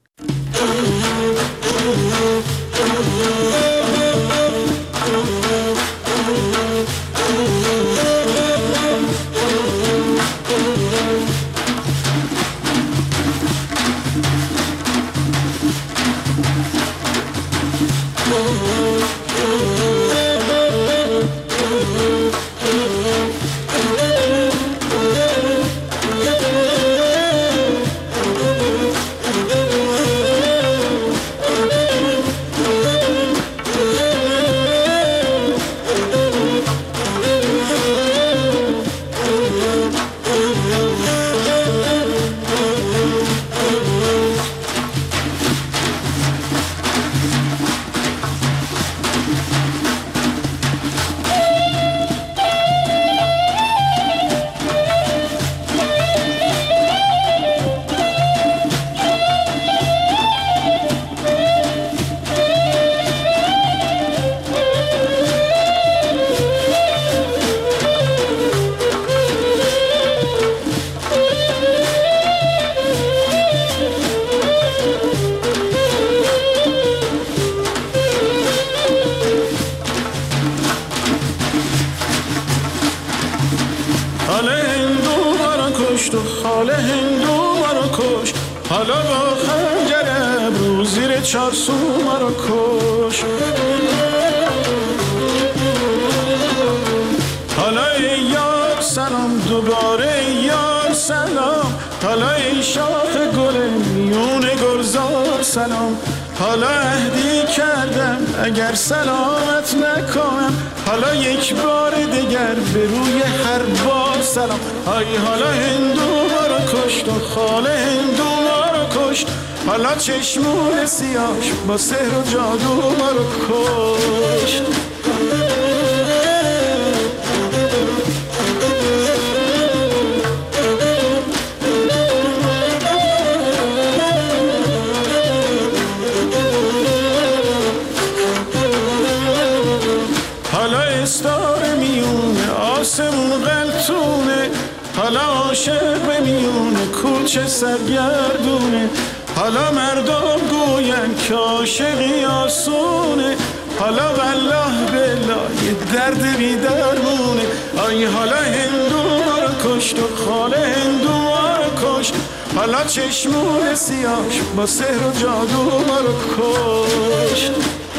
سلام دوباره یار سلام حالا ای شاخ گل میون گلزار سلام حالا عهدی کردم اگر سلامت نکنم حالا یک بار دیگر به روی هر بار سلام ای حالا هندو ما رو کشت و خاله هندو ما رو کشت حالا چشمون سیاش با سحر و جادو ما رو کشت حالا استاره میونه آسمون غلطونه حالا عاشق به میونه کوچه سرگردونه حالا مردم گوین که عاشقی آسونه حالا والله بالله یه درد بی درمونه آی حالا هندو ما رو کشت و خاله هندو ما رو کشت حالا چشمون سیاش با سحر و جادو ما رو کشت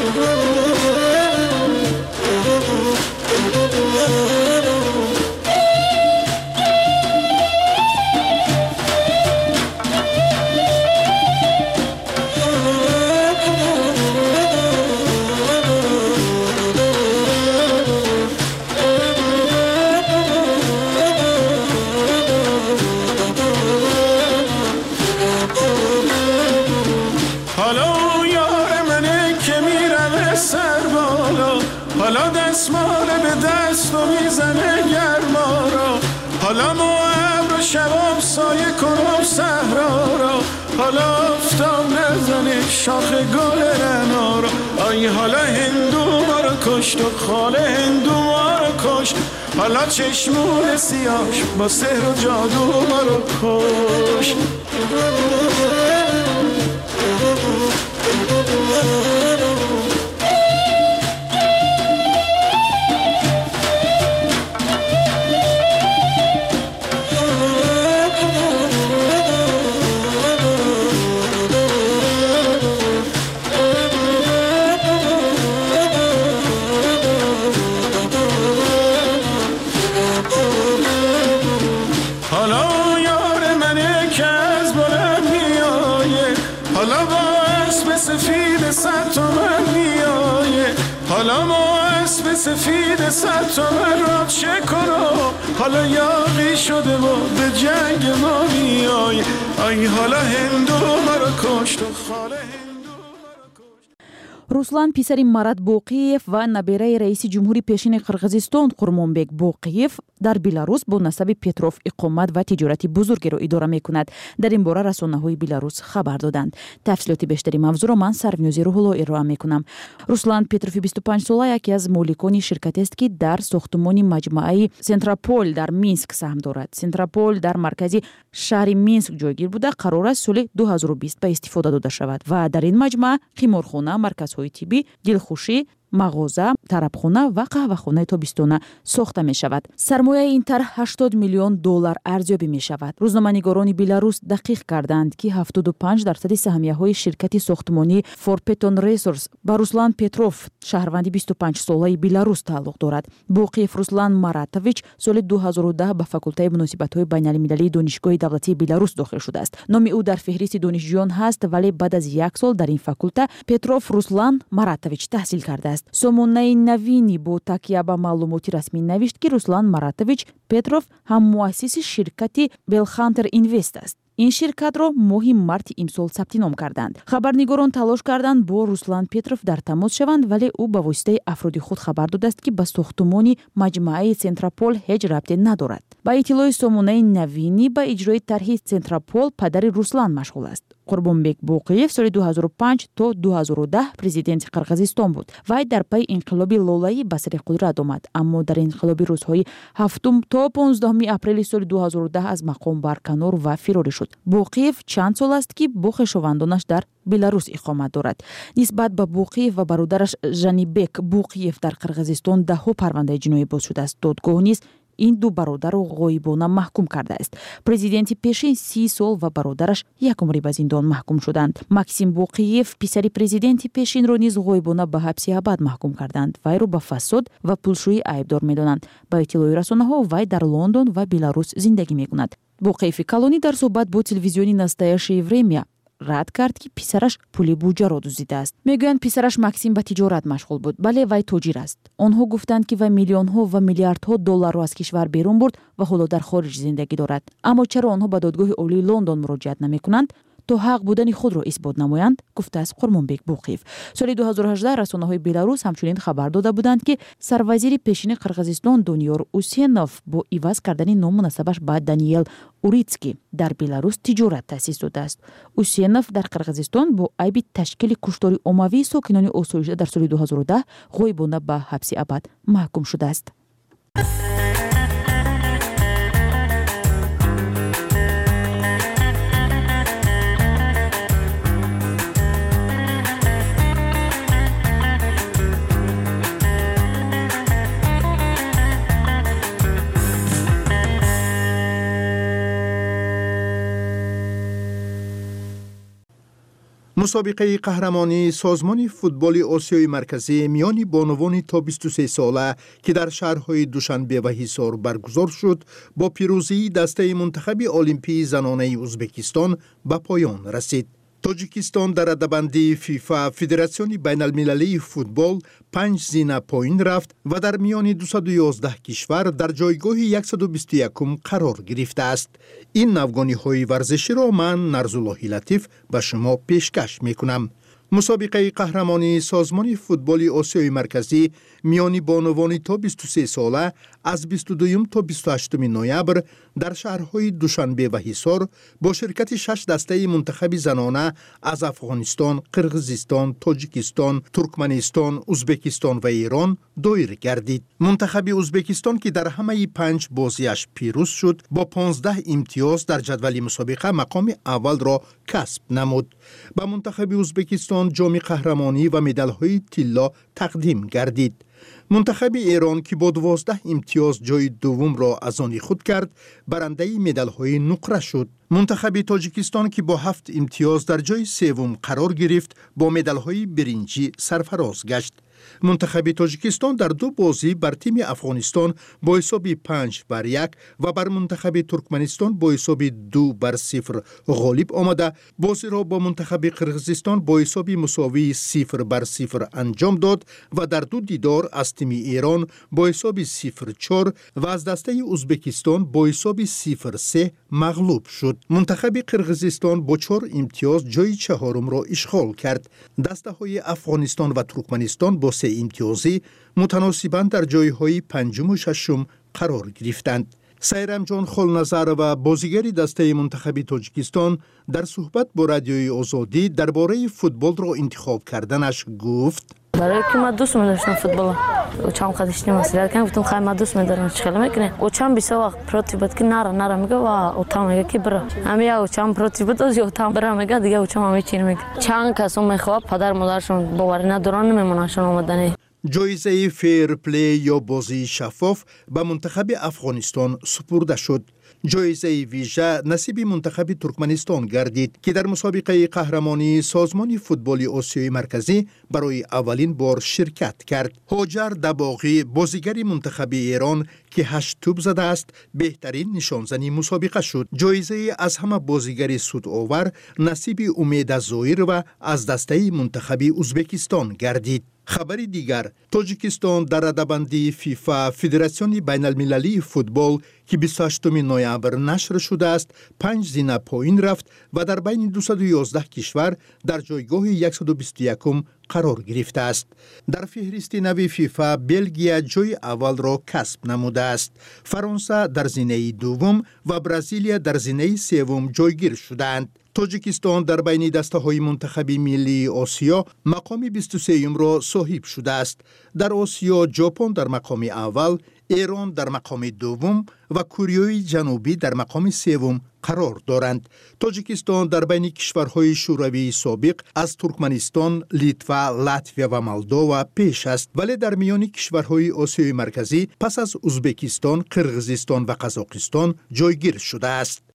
حالا دستمال به دست و میزنه گرما را حالا مواب رو شباب سایه کنم صحرا را حالا افتام نزنه شاخ گل رنا را آی حالا هندو ما رو کشت و خاله هندو ما رو کشت حالا چشمون سیاش با سحر و جادو ما رو کشت حالا ما اسب سفید صد تومن را چه کنم حالا یاقی شده و به جنگ ما میای ای حالا هندو ما را کشت و خاله руслан писари марат боқиев ва набераи раиси ҷумҳури пешини қирғизистон қурмонбек боқиев дар беларус бо насаби петров иқомат ва тиҷорати бузургеро идора мекунад. дар ин бора расонаҳои беларус хабар доданд. тафсилоти бештари мавзӯъро ман сарвниёзи рӯҳулло ироа мекунам. руслан петрови бисту панҷ сола яке аз моликони ширкатест ки дар сохтумони маҷмӯаи Центропол дар Минск саҳм дорад. Центропол дар маркази шаҳри Минск ҷойгир буда қарор аст соли ду ҳазору бист ба истифода дода шавад ва дар ин маҷмӯа қиморхона, марказҳои тиббӣ, дилхушӣ, мағоза, тарабхона ва қаҳвахонаи тобистона сохта мешавад. сармояи ин тарҳ ҳаштод миллион доллар арзёбӣ мешавад. рӯзноманигорони Беларус дақиқ карданд ки ҳафтоду панҷ дарсади саҳмияҳои ширкати сохтмонии Forpeton Resource ба Руслан Петров, шаҳрванди бисту панҷ солаи Беларус тааллуқ дорад. Боқиев Руслан Маратович соли ду ҳазору даҳ ба факултаи муносибатҳои байналмилалии донишгоҳи давлатии Беларус дохил шудааст. номи ӯ дар феҳристи донишҷӯён ҳаст, вале баъд аз як сол дар ин факулта Петров Руслан Маратович таҳсил кардааст. сомонаи навини бо такя ба маълумоти расмӣ навишт ки Руслан Маратович Петров ҳаммуассиси ширкати Belhunter Invest аст. ин ширкатро моҳи марти имсол сабтином карданд. хабарнигорон талош карданд бо Руслан Петров дар тамос шаванд, вале ӯ ба воситаи афроди худ хабар додааст ки ба сохтумони маҷмӯаи Центропол ҳеҷ рабте надорад. ба иттилои сомонаи навини ба иҷрои тарҳи Центропол падари Руслан машғул аст. Қурбонбек Боқиев соли ду ҳазору панҷ то ду ҳазору даҳ президенти Қирғизистон буд. Вай дар пайи инқилоби лолаӣ ба сари қудрат омад, аммо дар инқилоби рӯзҳои ҳафтум то понздаҳуми апрели соли ду ҳазору даҳ аз мақом барканор ва фирорӣ шуд. Боқиев чанд сол аст ки бо хешовандонаш дар Беларус иқомат дорад. Нисбат ба Боқиев ва бародараш Жанибек Боқиев дар Қирғизистон даҳҳо парвандаи ҷиноӣ боз шудааст. додгоҳ низ این دو برادر را غایبانه محکوم کرده است. پرزیدنت پشین سی سال و برادرش یک عمر به زندان محکوم شدند. ماکسیم بوقیف پسر پرزیدنت پشین را نیز غایبانه به حبس ابد محکوم کردند. وی را به فساد و پولشویی ایبدار می‌دانند. با اطلاع رسانه‌ها وی در لندن و بلاروس زندگی می‌کند. بوقیف کالونی در صحبت با تلویزیونی «Настоящее время» رد کرد که پسرش پول بودجه را دزدیده است. میگویند پسرش ماکسیم به تجارت مشغول بود. بله وی تاجر است. آنها گفتند که وی میلیون ها و میلیاردها دلار را از کشور بیرون برد و حالا در خارج زندگی دارد. اما چرا آنها به دادگاه عالی لندن مراجعت نمی‌کنند تا حق بودن خود را اثبات نمایند؟ گفته است قرمانبک بوقیف. سال دو هزار و هجده رسانه‌های بلاروس همچنین خبر داده بودند که سروزیر پیشین قرغیزستان دونیور اوسینوف با عوض کردن نام مناسبش با دانیل اوریتسکی در بلاروس تجارت تأسیس داده است. اوسینوف در قرغیزستان با عیب تشکیل کشتار عمومی ساکنان آسایشده در سال دو هزار و ده غایبانه به حبس ابد محکوم شده است. مسابقه قهرمانی سازمان فوتبال آسیای مرکزی میان بانوان تا بیست و سه ساله که در شهرهای دوشنبه و حصار برگزار شد با پیروزی دسته منتخب المپی زنانه ازبکستان به پایان رسید. تاجیکستان در رده‌بندی فیفا فدراسیون بین المللی فوتبال پنج زینه پایین رفت و در میان دویست و یازده کشور در جایگاه صد و بیست و یک قرار گرفته است. این نوگانی های ورزشی را من نرزالله لطیف به شما پیشکش می کنم. مسابقه قهرمانی سازمان فوتبال آسیای مرکزی میان بانوان تا بیست و سه ساله از بیست و دو تا بیست و هشت نوامبر در شهرهای دوشنبه و حصار با شرکت شش دسته منتخب زنانه از افغانستان، قرغیزستان، تاجیکستان، ترکمنستان، ازبکستان و ایران دایر گردید. منتخب ازبکستان که در همه پنج بازیش پیروز شد با پانزده امتیاز در جدول مسابقه مقام اول را کسب نمود. به منتخب ازبکستان جام قهرمانی و مدال‌های طلا تقدیم گردید. منتخب ایران که با دوازده امتیاز جای دوم را از آن خود کرد برنده مدال‌های نقره شد. منتخب تاجیکستان که با هفت امتیاز در جای سوم قرار گرفت با مدال‌های برنجی سرفراز گشت. منتخب تاجیکستان در دو بازی بر تیم افغانستان با حساب پنج بر یک و بر منتخب ترکمنستان با حساب دو بر صفر غالب آمده بازی را با منتخب قرغیزستان با حساب مساوی صفر بر صفر انجام داد و در دو دیدار از تیم ایران با حساب صفر چهار و از دسته ازبکستان با حساب صفر سه مغلوب شد. منتخب قرغیزستان با چهار امتیاز جای چهارم را اشغال کرد. دسته های افغانستان و ترکمنستان با سه امتیازی متناسباً در جایهای پنجم و ششم قرار گرفتند. سیرم جان خلنظر و بازیگری دسته منتخب تاجیکستان در صحبت با رادیوی آزادی درباره فوتبال را انتخاب کردنش گفت: برای که من دوست می‌داشتم فوتبال اوچام خودش نمی‌سید که گفتم خیلی من دوست می‌دارم چخیل میکنه اوچام بیست وقت پروتی بود که نره نره میگه و اوتام میگه که برو همین اوچام پروتی بود از اوتام برو میگه دیگه اوچام میچینه میگه چند کس میخواد پدر مادرشون باور ندارن نمیمونشون اومدنه. جایزه فیر پلی یا بازی شفاف به منتخب افغانستان سپرده شد. جایزه ویژه نصیب منتخب ترکمنستان گردید که در مسابقه قهرمانی سازمان فوتبال آسیای مرکزی برای اولین بار شرکت کرد. هاجر دباغی بازیگر منتخب ایران که هشت توپ زده است بهترین نشانزنی مسابقه شد. جایزه از همه بازیگر سودآور نصیب امید زایر و از دسته منتخب ازبکستان گردید. خبر دیگر، تاجیکستان در رده‌بندی فیفا فدراسیون بین المللی فوتبال که بیست و هشتم نوامبر نشر شده است پنج زینه پایین رفت و در بین دویست و یازده کشور در جایگاه صد و بیست و یک قرار گرفته است. در فهرست نو فیفا بلژیم جای اول را کسب نموده است. فرانسه در زینه دوم و برزیل در زینه سوم جایگیر شدند. تاجیکستان در بین دسته های منتخب ملی آسیا مقام بیست و سه را صاحب شده است. در آسیا ژاپن در مقام اول، ایران در مقام دوم و کره جنوبی در مقام سوم قرار دارند. تاجیکستان در بین کشورهای شوروی سابق از ترکمنستان، لیتوا، لاتویا و مولدووا پیش است، ولی در میان کشورهای آسیای مرکزی پس از ازبکستان، قرقیزستان و قزاقستان جایگیر شده است.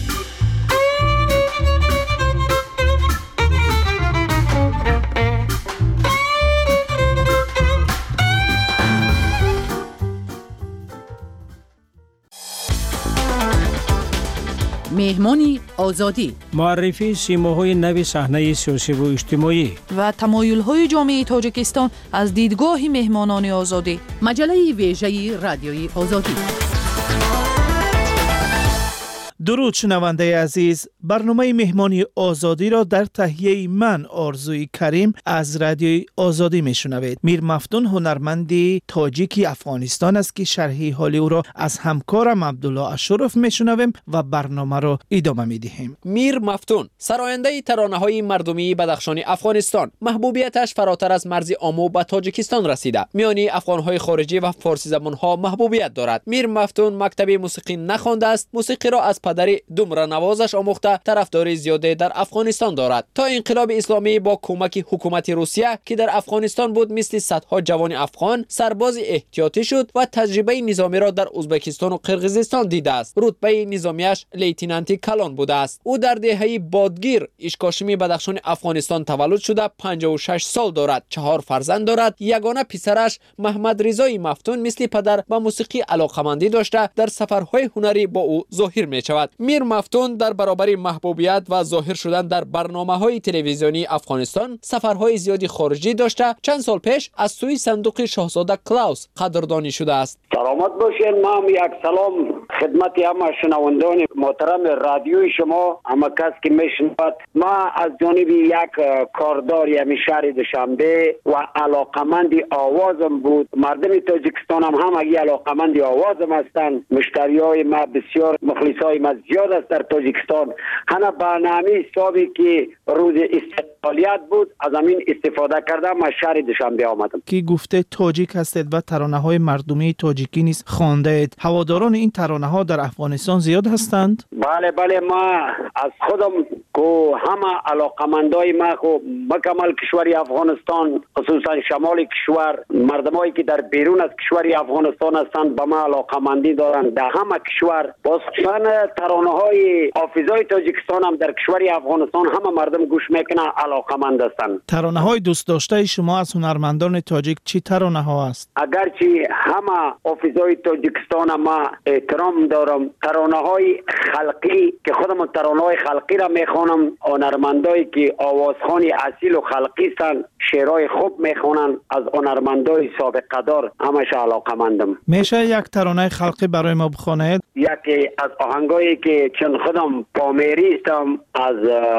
مهمانی آزادی، معرفی سیماهای نو صحنه سیاسی و اجتماعی و تمایل‌های جامعه تاجیکستان از دیدگاه مهمانان آزادی. مجله ویژه رادیوی آزادی. درود شنونده عزیز، برنامه مهمانی آزادی را در تهیه من آرزوی کریم از رادیوی آزادی میشنوید. میر مفتون هنرمندی تاجیکی افغانستان است که شرح حال او را از همکارم عبدالله اشرف میشنویم و برنامه را ادامه میدهیم. میر مفتون سراینده ترانه‌های مردمی بدخشان افغانستان، محبوبیتش فراتر از مرز آمو به تاجیکستان رسیده. میانی افغان‌های خارجی و فارسی زبان‌ها محبوبیت دارد. میر مفتون مکتب موسیقی نخوانده است، موسیقی را از پدر دومره نوازش آموخته طرفداری زیاده در افغانستان دارد. تا انقلاب اسلامی با کمک حکومت روسیه که در افغانستان بود، مثل صدها جوان افغان سرباز احتیاطی شد و تجربه نظامی را در ازبکستان و قرقیزستان دیده است. رتبه نظامیش لیتنانتی کلان بوده است. او در دهه بادگیر اشکاشمی بدخشان افغانستان تولد شده، پنجاه و شش سال دارد، چهار فرزند دارد. یگانه پسرش محمد رضای مفتون مثل پدر به موسیقی علاقمندی داشته، در سفرهای هنری با او ظاهر می شود. میر مفتون در برابر محبوبیت و ظاهر شدن در برنامه‌های تلویزیونی افغانستان سفرهای زیادی خارجی داشته. چند سال پیش از سوی صندوق شاهزاده کلاوس قدردانی شده است. سلامت باشین. ما یک سلام خدمت همه شنوندگان محترم رادیوی شما، همه کس که میشنود. ما از جانب یک کاردار یمی شهر دوشنبه و علاقمندی آوازم بود، مردم تاجیکستان هم همگی علاقمندی آوازم هستند. مشتریای ما بسیار، مخلصای ما زیاد است در تاجیکستان. هنه برنامه حسابی که روز استقلالیت بود از همین استفاده کردم. ما شهر دوشنبه آمدم. کی گفته تاجیک هستید و ترانه های مردمی تاجیکی نیز خوانده اید. هواداران این ترانه ها در افغانستان زیاد هستند؟ بله بله، ما از خودم که همه علاقمندای ما خو مکمل کشور افغانستان، خصوصا شمال کشور، مردمایی که در بیرون از کشور افغانستان هستند به ما علاقمندی دارند. در همه کشور خصوصا ترانه های حافظای تاجیکستان هم در کشور افغانستان همه مردم گوش میکنن، علاقمند هستند. ترانه های دوست داشته شما از هنرمندان تاجیک چی ترانه ها است؟ اگرچه همه حافظای تاجیکستان ما احترام دارم، ترانه های خلقی که خودم ترانه های خلقی را میخوانم، هنرمندایی که آوازخوان اصیل و خلقی هستند شعرهای خوب میخوانند، از هنرمندای سابقه دار همش علاقمندم. میشه یک ترانه خلقی برای ما بخوانید؟ یکی از آهنگایی که چون خودم پامیری هستم، از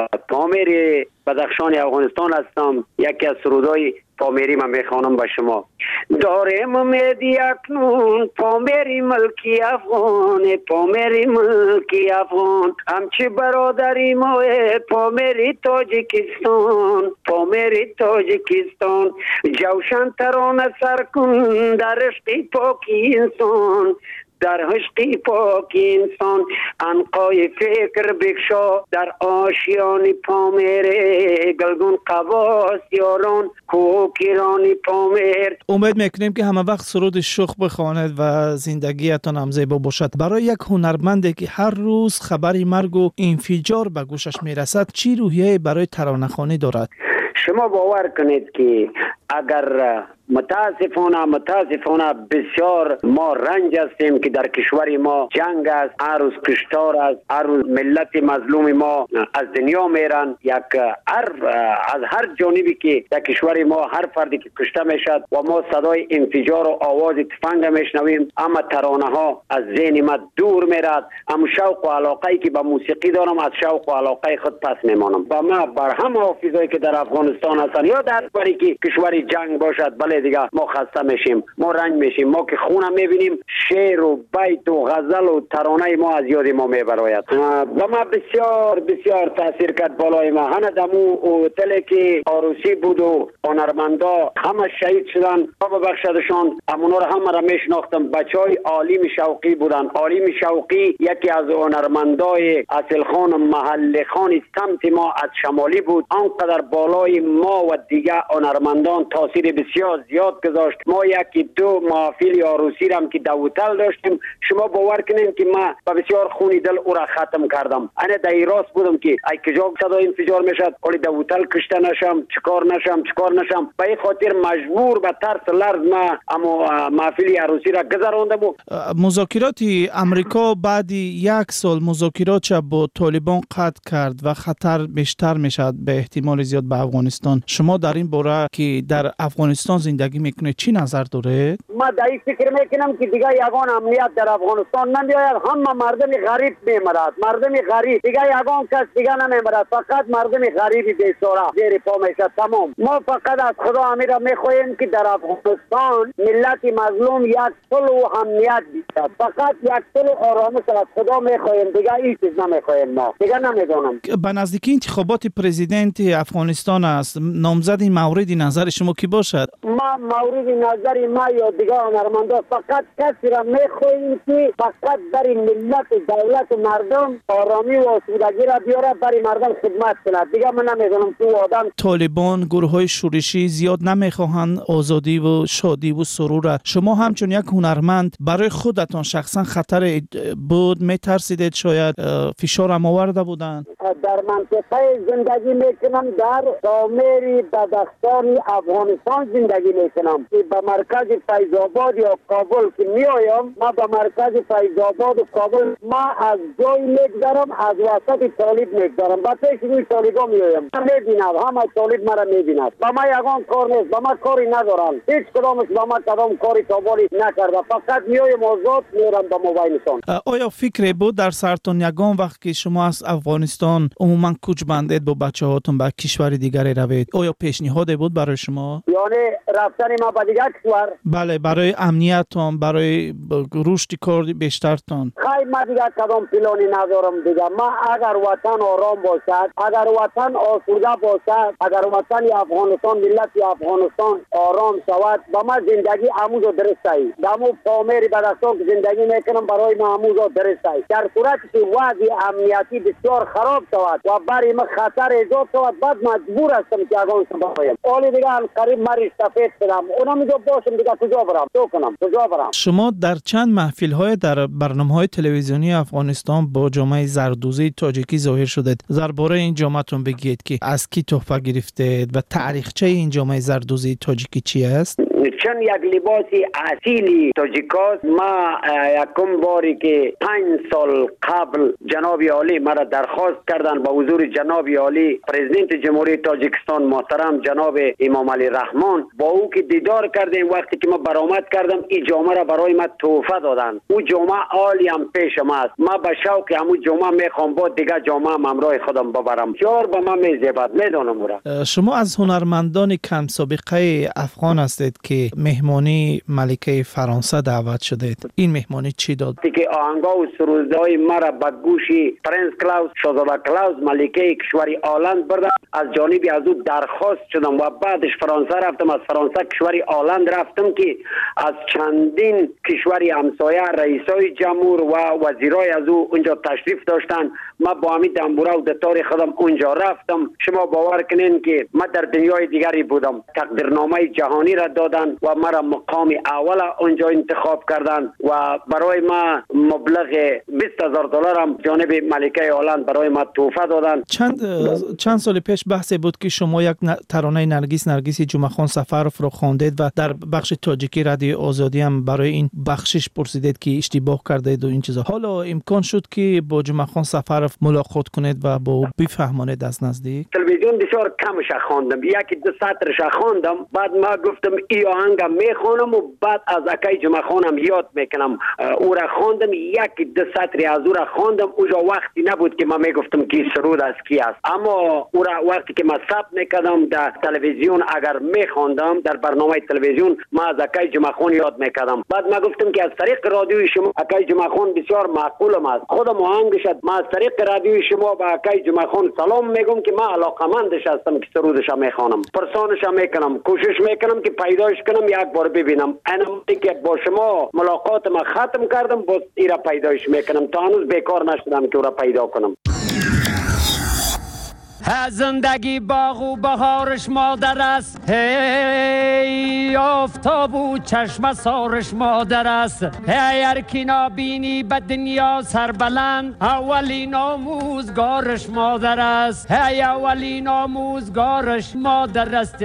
پامیر بدخشان افغانستان هستم، یکی از سرودای پامیری من میخوانم به شما. دارم امیدی اکنون پامیری ملکی افغان، پامیری ملکی افغان، همچه برادری ما پامیری تاجیکستان، پامیری تاجیکستان، جوشن ترانه سر کن در عشق پاکی انسان، در عشق پاک انسان، عنقای فکر بکشا در آشیان پامیر، گلگون قواس یاران کوکیرانی پامیر. امید میکنیم که همه وقت سرود شوخ بخواند و زندگیتان هم زیبا باشد. برای یک هنرمندی که هر روز خبری مرگ و انفجار به گوشش میرسد، چی روحیه برای ترانه‌خوانی دارد؟ شما باور کنید که اگر متاسفانه متاسفانه بسیار ما رنج هستیم که در کشور ما جنگ است، هر روز کشتار است، هر روز ملت مظلوم ما از دنیا میرن، یک هر از هر جانبی که در کشور ما هر فردی که کشته میشد و ما صدای انفجار و آواز تفنگ میشنویم، اما ترانه ها از ذهن ما دور میرد. اما شوق و علاقه که به موسیقی دارم، از شوق و علاقه خود پس میمانم. با ما بر هم حافظایی که در افغانستان هستند یا در بری که کشور کشوری جنگ باشد بله دیگه ما خسته میشیم، ما رنج میشیم. ما که خونه میبینیم شعر و بیت و غزل و ترانه ما از یاد ما میبراید. با ما بسیار بسیار تاثیر کرد بالای ما. هنه دمو هتلی که عروسی بود و هنرمندا همه شهید شدن، بابا بخشدشان. امونا رو همه را میشناختم. بچهای عالم شوقی بودن. عالم شوقی یکی از هنرمندای اصل خان محل خان سمت ما از شمالی بود. آنقدر بالای ما و دیگه هنرمندان تاثیر بسیار زیاد گذاشت. ما یکی دو محافل عروسی رم که دوتل داشتیم. شما باور کنین که ما با بسیار خونی دل او را ختم کردم. انا در راست بودم که ای کجا صدا انفجار میشد ولی دوتل کشته نشم، چیکار نشم چیکار نشم. به این خاطر مجبور به ترس لرز ما اما محفل عروسی را گذراندم. مذاکرات امریکا بعد یک سال مذاکرات با طالبان قطع کرد و خطر بیشتر میشد به احتمال زیاد به افغانستان. شما در این باره که در افغانستان زندگی میکنید چی نظر داره؟ ما در این فکر میکنم که دیگه یگان امنیت در افغانستان نمیاید. همه مردم غریب میمرد، مردم غریب دیگه یگان کس دیگه نمیمرد، فقط مردم غریبی بیچاره زیر پا میشه. تمام. ما فقط از خدا امیر میخواهیم که در افغانستان ملت مظلوم یک صلح و امنیت بیشتر، فقط یک صلح و آرامش از خدا میخواهیم. دیگه هیچ چیز نمیخواهیم. ما دیگه نمیدونم. به نزدیکی انتخابات پرزیدنت افغانستان است. نامزد مورد نظر شما کی باشد؟ ما مورد نظر ما یا دیگه هنرمندا فقط کسی را میخواهیم که فقط برای ملت و دولت و مردم آرامی و آسودگی را بیاره، برای مردم خدمت کنه. دیگه من نمیدونم تو آدم طالبان گروه های شورشی زیاد نمیخواهند آزادی و شادی و سرور. شما همچون یک هنرمند برای خودتان شخصا خطر بود میترسیدید؟ شاید فشار هم آورده بودند؟ در منطقه زندگی میکنم، در دامری بدخشان افغانستان زندگی میکنم که به مرکز فیض آباد یا کابل که میایم. ما به مرکز فیض آباد و کابل ما از جای میگذرم، از وسط طالب میگذرم، با پیش روی طالبا میایم. من میبینم همه طالب مرا میبیند. با ما یگان کار نیست، با ما کاری ندارن. هیچ کدامش با ما کدام کاری کابلی نکرده. فقط میایم آزاد میرم به موبایلشان. آیا فکری بود در سرتون یگان وقت که شما از افغانستان عموما کوچ بندید با بچه هاتون به کشور دیگری روید، آیا پیشنهادی بود برای شما؟ یعنی رفتن ما به دیگر کشور؟ بله، برای امنیتتان، برای رشد کار بیشترتان. خیلی ما دیگر کدام پلانی ندارم دیگه. ما اگر وطن آرام باشد، اگر وطن آسوده باشد، اگر وطن افغانستان ملت افغانستان آرام شود، با ما زندگی عمود و درست است. دمو پامیر بدخشان که زندگی میکنم برای ما عمود و درست است. در صورتی که وضع امنیتی بسیار خراب شود و برای ما خطر ایجاد شود، بعد مجبور هستم که افغانستان بایم. اولی دیگه قریب من استفاده کنم. اونا میگه باشم دیگه کجا برم؟ تو کنم کجا برم؟ شما در چند محفل های در برنامه‌های تلویزیونی افغانستان با جامعه زردوزی تاجیکی ظاهر شدید. درباره این جامعه‌تون بگید که از کی تحفه گرفتید و تاریخچه این جامعه زردوزی تاجیکی چی است؟ چون یک لباسی اصیلی تاجیکاست. ما یکم باری که پنج سال قبل جناب عالی مرا درخواست کردن با حضور جناب عالی پرزیدنت جمهوری تاجیکستان محترم جناب امام علی رحمان، با او که دیدار کردیم وقتی که ما برآمد کردم این جامعه را برای ما تحفه دادن. او جامعه عالی هم پیش ما است. ما به شوق همون جامعه میخوام با دیگه جامعه هم همراه خودم ببرم. جار به ما میزیبد. میدونم او. شما از هنرمندان کم سابقه افغان هستید که مهمانی ملکه فرانسه دعوت شدید. این مهمانی چی داد؟ که آهنگا و سرودهای مرا به گوشی پرنس کلاوس شاهزاده کلاوس ملکه کشوری آلند بردم. از جانبی از او درخواست شدم و بعدش فرانسه رفتم. از فرانسه کشوری آلند رفتم که از چندین کشوری همسایه رئیسای جمهور و وزیرای از او اونجا تشریف داشتن. ما با همین دنبوره و دتار خودم اونجا رفتم. شما باور کنین که ما در دنیای دیگری بودم. تقدیرنامه جهانی را دادن و مرا مقام اول اونجا انتخاب کردن و برای ما مبلغ بیست هزار دلار هم جانب ملکه هلند برای ما تحفه دادن. چند چند سال پیش بحثی بود که شما یک ترانه نرگس نرگس جمعه خان سفرف رو خواندید و در بخش تاجیکی رادیو آزادی هم برای این بخشش پرسیدید که اشتباه کردید و این چیزا. حالا امکان شد که با جمعه خان سفرف ملاقات کنید و با او بفهمانید از نزدیک؟ تلویزیون بسیار کمش خواندم، یکی دو سطرش خواندم. بعد ما گفتم ای اوی آهنگ میخوانم و بعد از اکای جمعه خانم یاد میکنم. او را خواندم، یک دو سطری از او را خواندم. اوجا وقتی نبود که من میگفتم که سرود از کی است، اما او را وقتی که من ثبت میکردم در تلویزیون اگر میخواندم در برنامه تلویزیون، من از اکای جمعه خان یاد میکردم. بعد من گفتم که از طریق رادیوی شما اکای جمعه خان بسیار معقولم است، خودم آهنگ شد. من از طریق رادیوی شما با اکای جمعه خان سلام میگم که من علاقمندش هستم که سرودش میخوانم، پرسانش میکنم، کوشش میکنم که پیداش کنم یک بار ببینم. انا که با شما ملاقات ما ختم کردم، باز ایرا پیداش میکنم، تا هنوز بیکار نشدم که او را پیدا کنم. زندگی باغ و بهارش مادر است، هی آفتاب و چشم سارش مادر است. هی هر کی نابینی به دنیا سربلند، اولین آموزگارش مادر است. هی اولین آموزگارش مادر است.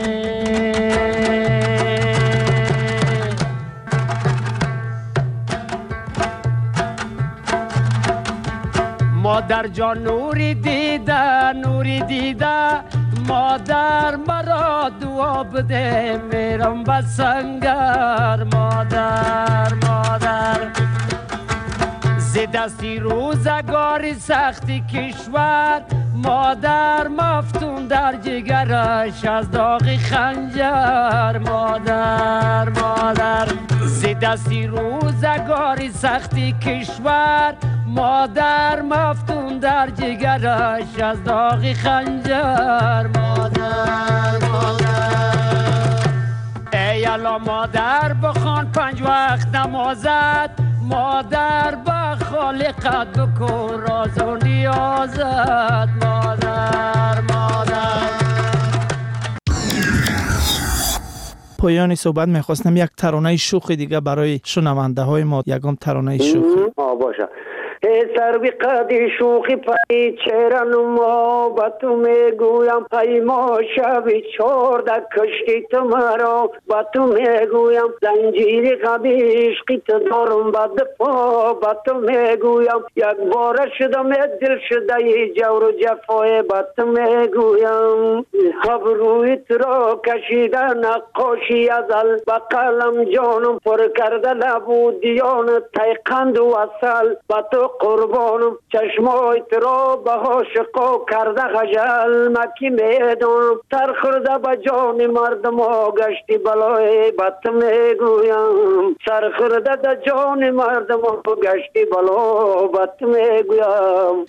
مادر جان نوری دیده، نوری دیده، مادر مرا دعا بده، میرم به سنگر. مادر مادر ز دستی روزگاری سختی کشور، مادر مفتون در جگرش از داغ خنجر. مادر مادر ز دستی روزگاری سختی کشور، مادر مفتون در جگرش از داغ خنجر. مادر مادر ای الا مادر بخوان پنج وقت نمازت، مادر با خالقت بکن راز و نیازت. مادر مادر پایان صحبت میخواستم یک ترانه شوخی دیگه برای شنونده های ما، یکم ترانه شوخی. آه باشه. ای سروی قدی شوخی پای چرا ما با تو میگویم، ای ما شبی چارده کشتی تو مرا با تو میگویم، زنجیری قدی عشقی تو دارم با دفا با تو میگویم، یک بار شدم دل شده ای جور و جفای با تو میگویم. ابروی تو را کشیده نقاشی ازل، با قلم جانم پر کرده لبودیان تیقند و اصل، با تو قربانم چشمای ترا به عاشقا کرده خجل. مکی میدانم تر خورده به جان مردم ها گشتی بلای بط میگویم، سر خورده به جان مردم ها گشتی بلا بط میگویم.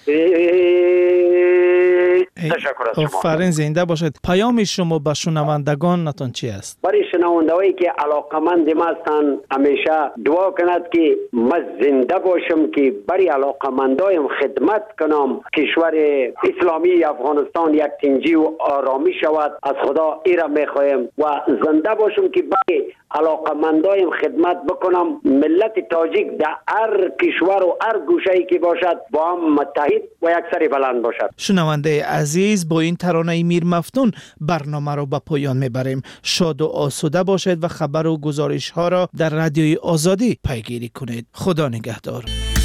تشکر از شما. آفرین، زنده باشد. پیام شما به شنوندگان نتون چی است؟ برای شنوندهایی که علاقمند ما هستند همیشه دعا کند که من زنده باشم که برای علاقمندایم خدمت کنم، کشور اسلامی افغانستان یک تنجی و آرامی شود. از خدا ایره میخوایم و زنده باشم که برای علاقمندایم خدمت بکنم. ملت تاجیک در هر کشور و هر گوشه‌ای که باشد با هم متحد و یک سر بلند باشد. شنونده عزیز، با این ترانه میر مفتون برنامه رو به پایان میبریم. شاد و آسوده باشید و خبر و گزارش ها را در رادیوی آزادی پیگیری کنید. خدا نگهدار.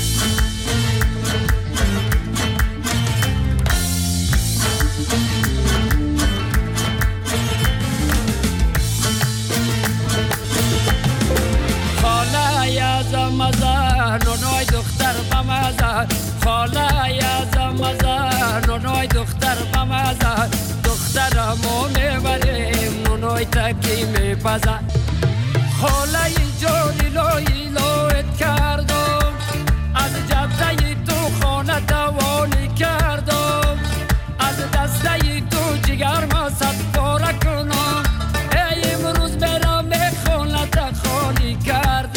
نونای دختر بمزه، خاله یازم مزه، نونای دختر بمزه، دخترمو میبریم نونای تکی میپزه. خاله جانی لای لایت کردم، از جبزه تو خانه دوانی کردم، از دسته تو جگر ما صد پاره کنم. ای امروز برم خانه خالی کردم.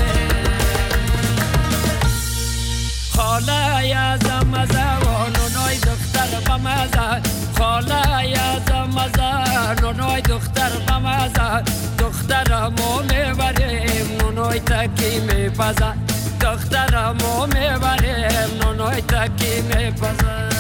خاله یازم مزه و نونای دختر بمزه، خاله یازم مزه، نونای دختر بمزه، دخترمو میبریم نونای تکی میپزه، دخترمو میبریم نونای تکی میپزه.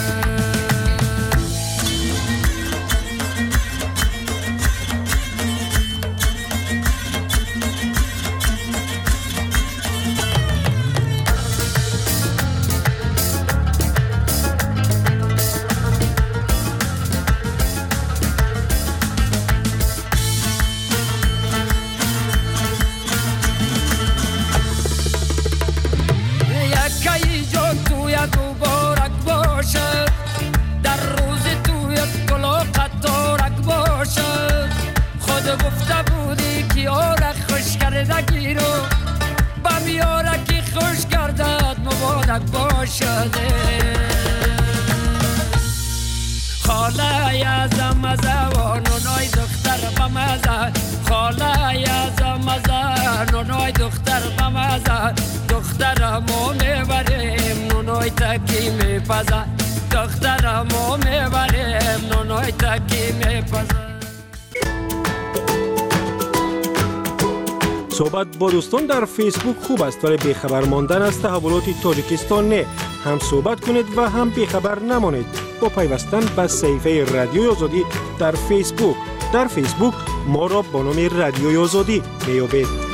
تویت مبارک باشد، در روز تویت گلا قطارک باشد. خود گفته بودی که یارک خوش کردگی رو با میارکی خوش کردد مبارک باشد. خاله یازم مزه و نونای دختر بمزه، خاله یازم مزه نونای دختر بمزه. دخترمو میبریم نونای تکی میپزه، دخترمو میبریم نونای تکی میپزه. صحبت با دوستان در فیسبوک خوب است ولی بیخبر ماندن از تحولات تاجیکستان نه. هم صحبت کنید و هم بیخبر نمانید با پیوستن به صفحه رادیوی آزادی در فیسبوک. در فیسبوک ما را با نام رادیوی آزادی میابید.